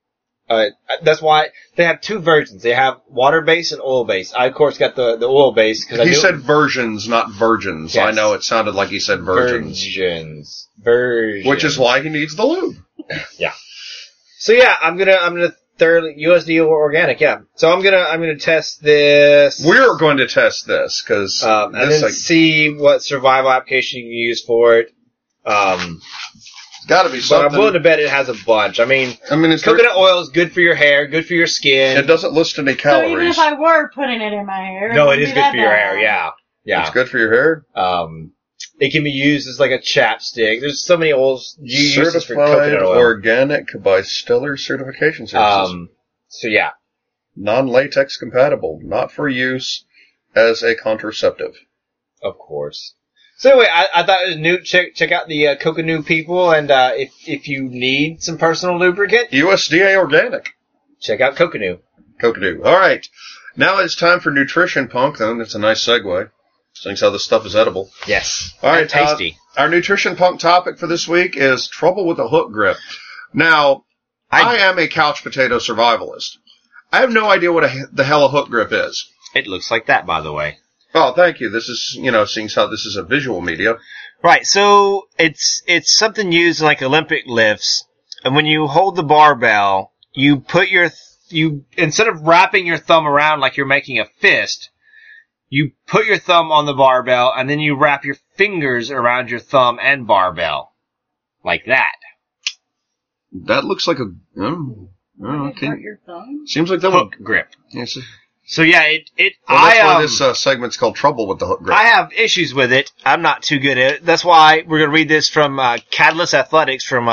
That's why they have two versions. They have water-based and oil-based. I, of course, got the oil-based. He said versions, not virgins. Yes. I know it sounded like he said virgins. Versions. Which is why he needs the lube. Yeah. So yeah, I'm gonna thoroughly USD or organic. Yeah. So I'm gonna test this. We're going to test this because and then see what survival application you can use for it. It's got to be But something. I'm willing to bet it has a bunch. I mean, it's coconut oil is good for your hair, good for your skin. It doesn't list any So calories. even if I were putting it in my hair, No, it wouldn't is be good that for your bad. hair. Yeah. Yeah. It's good for your hair. It can be used as like a chapstick. There's so many oils you use this for Certified coconut oil. organic by Stellar Certification Services. So yeah. Non-latex compatible, not for use as a contraceptive. Of course. So anyway, I thought it was new. Check out the Coconut people, and if you need some personal lubricant, USDA organic. check out Coconut. Coconut. All right. Now it's time for Nutrition Punk, then. That's a nice segue. Seeing how this stuff is edible. Yes. All right, And tasty. Our Nutrition Punk topic for this week is trouble with the hook grip. Now, I am a couch potato survivalist. I have no idea what the hell a hook grip is. It looks like that, by the way. Oh, thank you. This is, seeing how this is a visual media. Right, so it's something used in like Olympic lifts, and when you hold the barbell, you put instead of wrapping your thumb around like you're making a fist, you put your thumb on the barbell, and then you wrap your fingers around your thumb and barbell. Like that. That looks like Hurt your thumb? seems like that would, Hook grip. yes. So yeah, That's why this segment's called Trouble with the Hook Grip. I have issues with it. I'm not too good at it. That's why we're going to read this from Catalyst Athletics from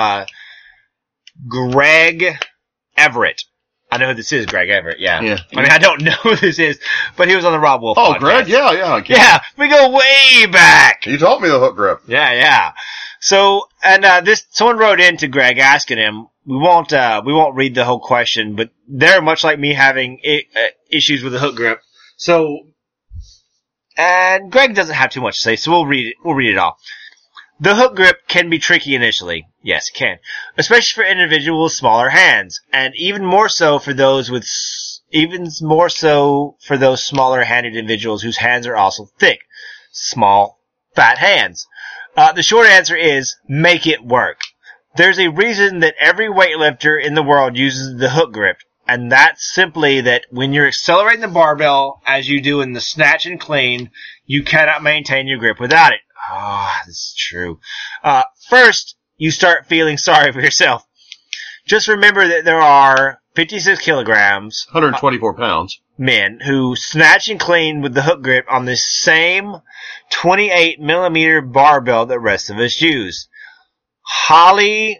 Greg Everett. I know who this is, Greg Everett, yeah. I mean, I don't know who this is, but he was on the Rob Wolf podcast. Greg? Yeah. Yeah, we go way back. You taught me the hook grip. Yeah. So, and someone wrote in to Greg asking him, we won't read the whole question, but they're much like me having issues with the hook grip. So, and Greg doesn't have too much to say, so we'll read it all. The hook grip can be tricky initially. Yes, it can. Especially for individuals with smaller hands. And even more so for those smaller-handed individuals whose hands are also thick. Small, fat hands. The short answer is, make it work. There's a reason that every weightlifter in the world uses the hook grip. And that's simply that when you're accelerating the barbell, as you do in the snatch and clean, you cannot maintain your grip without it. This is true. First, you start feeling sorry for yourself. Just remember that there are 56 kilograms, 124 pounds, men who snatch and clean with the hook grip on the same 28 millimeter barbell that rest of us use. Halil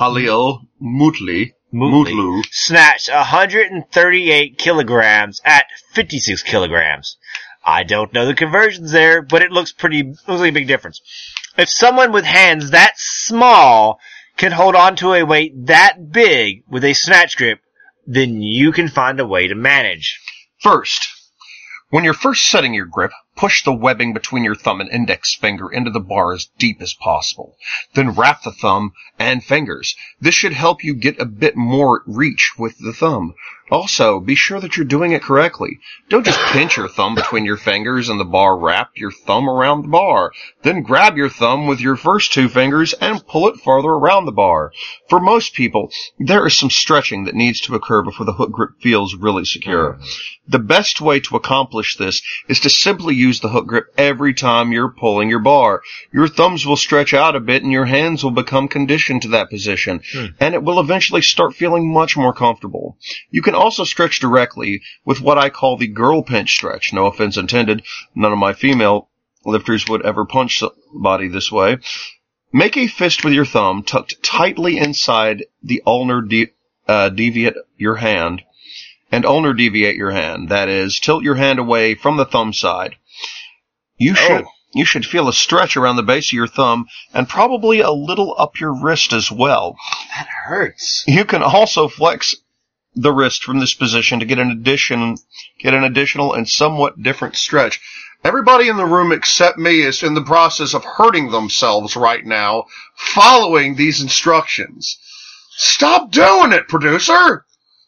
Mutlu snatched 138 kilograms at 56 kilograms. I don't know the conversions there, but it looks like a big difference. If someone with hands that small can hold on to a weight that big with a snatch grip, then you can find a way to manage. First, when you're first setting your grip, push the webbing between your thumb and index finger into the bar as deep as possible. Then wrap the thumb and fingers. This should help you get a bit more reach with the thumb. Also, be sure that you're doing it correctly. Don't just pinch your thumb between your fingers and the bar. Wrap your thumb around the bar. Then grab your thumb with your first two fingers and pull it farther around the bar. For most people, there is some stretching that needs to occur before the hook grip feels really secure. The best way to accomplish this is to simply use the hook grip every time you're pulling your bar. Your thumbs will stretch out a bit and your hands will become conditioned to that position, and it will eventually start feeling much more comfortable. You can also stretch directly with what I call the girl pinch stretch. No offense intended. None of my female lifters would ever punch somebody this way. Make a fist with your thumb tucked tightly inside the ulnar deviate your hand. And ulnar deviate your hand. That is, tilt your hand away from the thumb side. You should feel a stretch around the base of your thumb and probably a little up your wrist as well. That hurts. You can also flex the wrist from this position to get an additional and somewhat different stretch. Everybody in the room except me is in the process of hurting themselves right now following these instructions. Stop doing it, producer!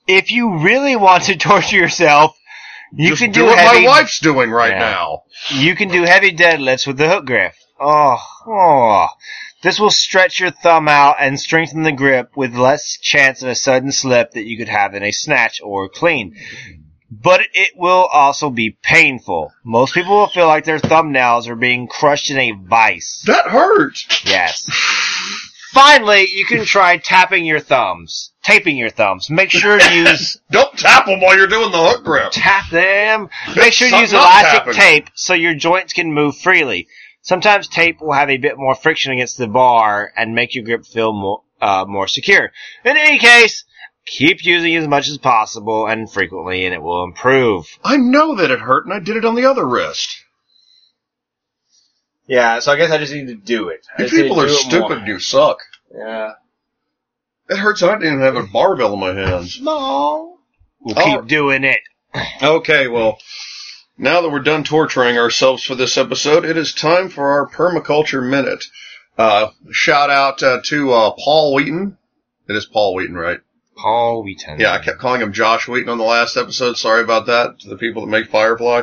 if you really want to torture yourself, you Just can do do what heavy. my wife's doing right Yeah. now. You can do heavy deadlifts with the hook grip. Oh. This will stretch your thumb out and strengthen the grip with less chance of a sudden slip that you could have in a snatch or clean. But it will also be painful. Most people will feel like their thumbnails are being crushed in a vice. That hurts. Yes. Finally, you can try taping your thumbs. Taping your thumbs. Make sure to use... Don't tap them while you're doing the hook grip. Tap them. Make sure to use Something not elastic tapping. tape so your joints can move freely. Sometimes tape will have a bit more friction against the bar and make your grip feel more secure. In any case, keep using it as much as possible and frequently, and it will improve. I know that it hurt, and I did it on the other wrist. Yeah, so I guess I just need to do it. I You just need to people are do it stupid. more. You suck. Yeah. It hurts. I didn't even have a barbell in my hands. No. We'll Oh. keep doing it. Okay, well, now that we're done torturing ourselves for this episode, it is time for our Permaculture Minute. Shout out to Paul Wheaton. It is Paul Wheaton, right? Paul Wheaton. Yeah, I kept calling him Josh Wheaton on the last episode. Sorry about that to the people that make Firefly.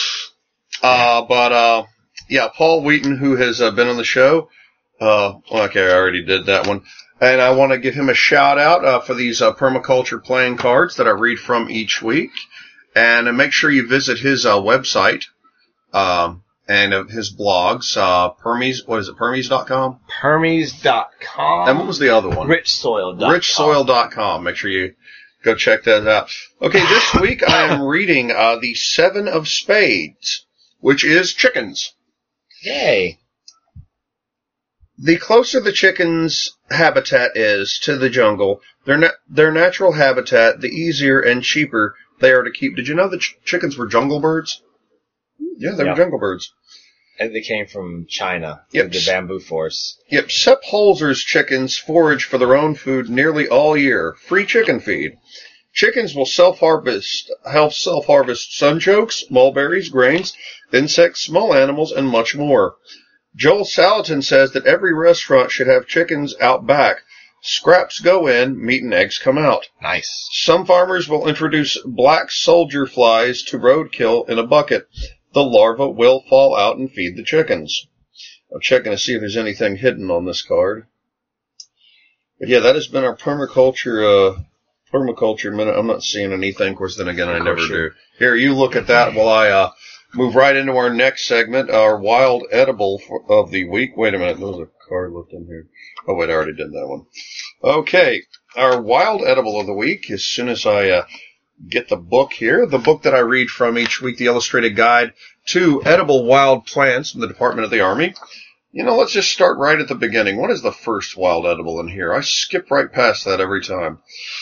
Yeah, Paul Wheaton, who has been on the show. Okay, I already did that one. And I want to give him a shout out for these permaculture playing cards that I read from each week. And make sure you visit his website and his blogs. Permies, what is it? Permies.com? Permies.com. And what was the other one? Richsoil.com. Richsoil.com. Make sure you go check that out. Okay, this week I am reading the Seven of Spades, which is chickens. Yay. The closer the chicken's habitat is to the jungle, their natural habitat, the easier and cheaper they are to keep. Did you know that chickens were jungle birds? Yeah, they were jungle birds. And they came from China. Yep. With the bamboo forest. Yep, Sepp Holzer's chickens forage for their own food nearly all year. Free chicken feed. Chickens will self-harvest sunchokes, mulberries, grains, insects, small animals, and much more. Joel Salatin says that every restaurant should have chickens out back. Scraps go in, meat and eggs come out. Nice. Some farmers will introduce black soldier flies to roadkill in a bucket. The larvae will fall out and feed the chickens. I'm checking to see if there's anything hidden on this card. But yeah, that has been our permaculture minute. I'm not seeing anything. Of course, then again, I never do. Here, you look at that while I move right into our next segment, our wild edible of the week. Wait a minute, there's a card left in here. Oh wait, I already did that one. Okay, our wild edible of the week, as soon as I get the book here, the book that I read from each week, the illustrated guide to edible wild plants from the Department of the Army. You know, let's just start right at the beginning. What is the first wild edible in here? I skip right past that every time.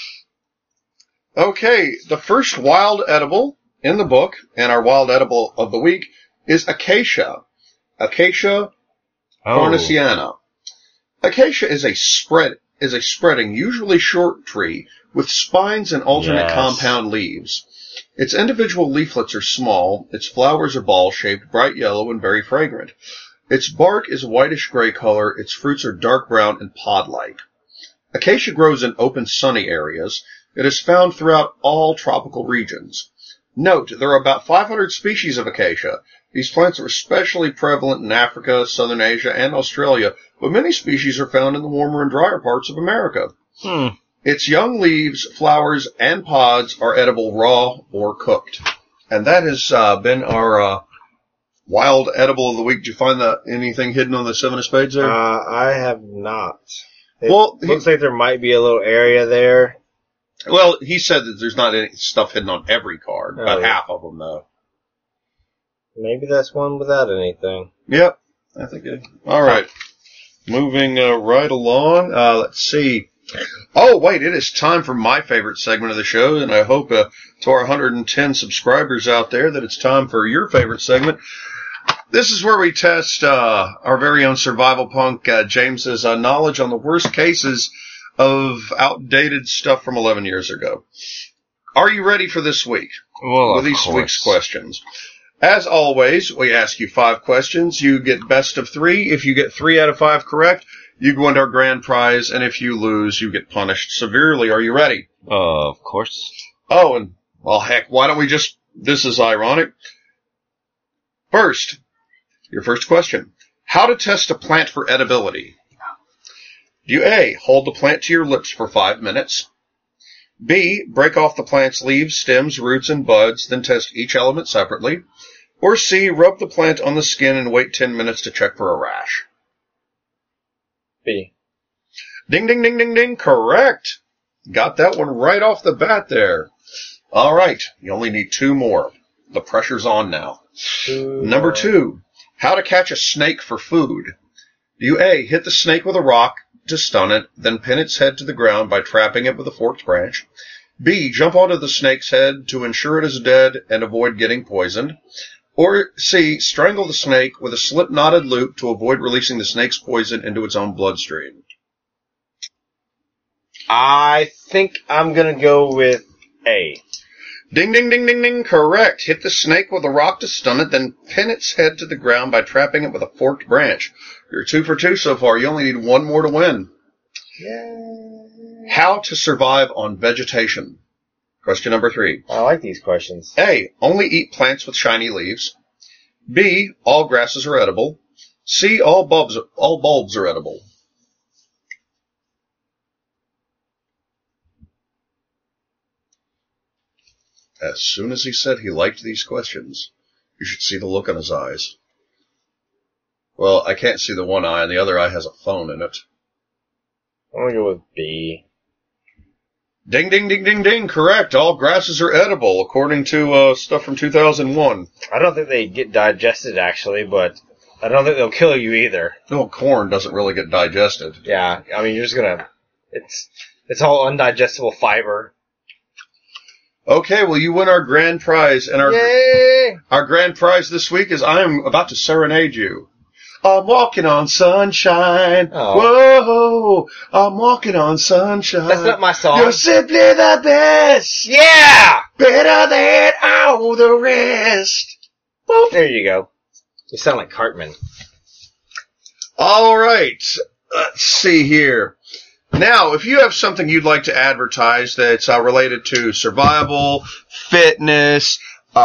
Okay, the first wild edible in the book, and our wild edible of the week, is acacia. Acacia corniciana. Acacia is a spreading, usually short tree with spines and alternate compound leaves. Its individual leaflets are small, its flowers are ball-shaped, bright yellow, and very fragrant. Its bark is whitish-gray color, its fruits are dark brown and pod-like. Acacia grows in open, sunny areas. It is found throughout all tropical regions. Note, there are about 500 species of acacia. These plants are especially prevalent in Africa, Southern Asia, and Australia, but many species are found in the warmer and drier parts of America. Its young leaves, flowers, and pods are edible raw or cooked. And that has been our wild edible of the week. Did you find anything hidden on the Seven of Spades there? I have not. It Well, looks like there might be a little area there. Well, he said that there's not any stuff hidden on every card, about half of them, though. Maybe that's one without anything. Yep, I think it. All right, moving right along. Let's see. Oh, wait, it is time for my favorite segment of the show, and I hope to our 110 subscribers out there that it's time for your favorite segment. This is where we test our very own survival punk James's knowledge on the worst cases of outdated stuff from 11 years ago. Are you ready for this week? Well, with these week's questions? As always, we ask you 5 questions. You get best of 3. If you get 3 out of 5 correct, you go into our grand prize, and if you lose, you get punished severely. Are you ready? Of course. Oh, and, well, heck, why don't we just... This is ironic. First, your first question. How to test a plant for edibility? Do you A, hold the plant to your lips for 5 minutes? B, break off the plant's leaves, stems, roots, and buds, then test each element separately? Or C, rub the plant on the skin and wait 10 minutes to check for a rash? B. Ding, ding, ding, ding, ding. Correct. Got that one right off the bat there. All right. You only need 2 more. The pressure's on now. Number 2. How to catch a snake for food. Do you A, hit the snake with a rock to stun it, then pin its head to the ground by trapping it with a forked branch? B, jump onto the snake's head to ensure it is dead and avoid getting poisoned? Or C, strangle the snake with a slip-knotted loop to avoid releasing the snake's poison into its own bloodstream? I think I'm going to go with A. Ding, ding, ding, ding, ding. Correct. Hit the snake with a rock to stun it, then pin its head to the ground by trapping it with a forked branch. You're 2 for 2 so far. You only need 1 more to win. Yay. How to survive on vegetation. Question number 3. I like these questions. A, only eat plants with shiny leaves. B, all grasses are edible. C, all bulbs are edible. As soon as he said he liked these questions, you should see the look on his eyes. Well, I can't see the one eye, and the other eye has a phone in it. I'm going to go with B. Ding, ding, ding, ding, ding. Correct. All grasses are edible, according to stuff from 2001. I don't think they get digested, actually, but I don't think they'll kill you either. No, corn doesn't really get digested. Yeah, I mean, you're just going to... It's all undigestible fiber. Okay, well, you win our grand prize, and Yay! our grand prize this week is I'm about to serenade you. I'm walking on sunshine. Oh. Whoa, I'm walking on sunshine. That's not my song. You're simply the best. Yeah! Better than all the rest. Boop. There you go. You sound like Cartman. All right. Let's see here. Now, if you have something you'd like to advertise that's related to survival, fitness,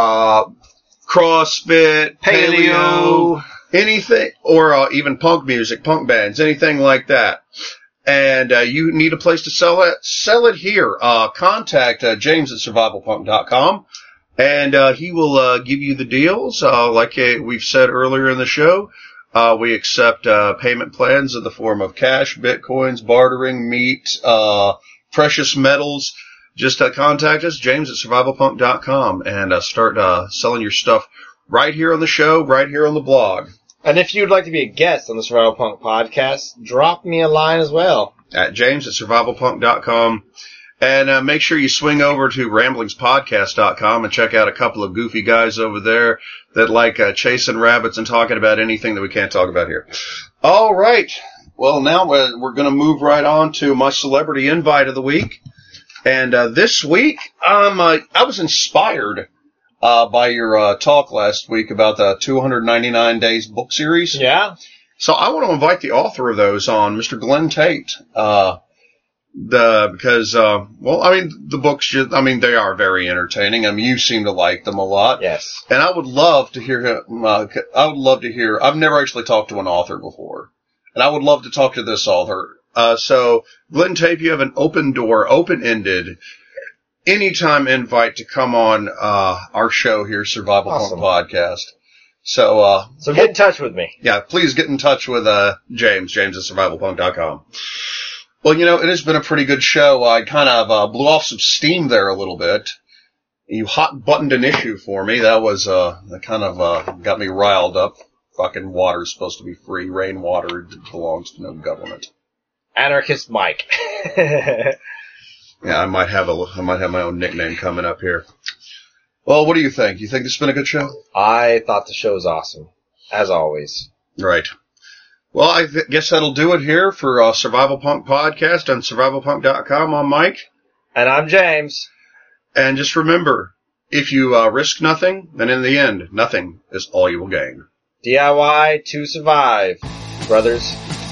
CrossFit, paleo, anything, or even punk music, punk bands, anything like that, and you need a place to sell it here. Contact James at survivalpunk.com, and he will give you the deals. Like we've said earlier in the show, we accept payment plans in the form of cash, bitcoins, bartering, meat, precious metals. Just contact us, James at survivalpunk.com, and start selling your stuff right here on the show, right here on the blog. And if you'd like to be a guest on the Survival Punk podcast, drop me a line as well. At James at survivalpunk.com. And make sure you swing over to ramblingspodcast.com and check out a couple of goofy guys over there that like chasing rabbits and talking about anything that we can't talk about here. All right. Well, now we're going to move right on to my celebrity invite of the week. And this week, I was inspired by your talk last week about the 299 Days book series. Yeah? So I want to invite the author of those on, Mr. Glenn Tate. Because the books, they are very entertaining. I mean, you seem to like them a lot. Yes. And I would love to hear him, I've never actually talked to an author before. And I would love to talk to this author. So, Glenn Tate, you have an open door, open-ended, anytime invite to come on, our show here, Survival Punk Podcast. So get in touch with me. Yeah, please get in touch with, James at survivalpunk.com. Well, it has been a pretty good show. I kind of blew off some steam there a little bit. You hot-buttoned an issue for me. That was, that kind of got me riled up. Fucking water's supposed to be free. Rainwater belongs to no government. Anarchist Mike. Yeah, I might have my own nickname coming up here. Well, what do you think? You think this has been a good show? I thought the show was awesome. As always. Right. Well, I guess that'll do it here for Survival Punk Podcast on survivalpunk.com. I'm Mike. And I'm James. And just remember, If you risk nothing, then in the end, nothing is all you will gain. DIY to survive, brothers.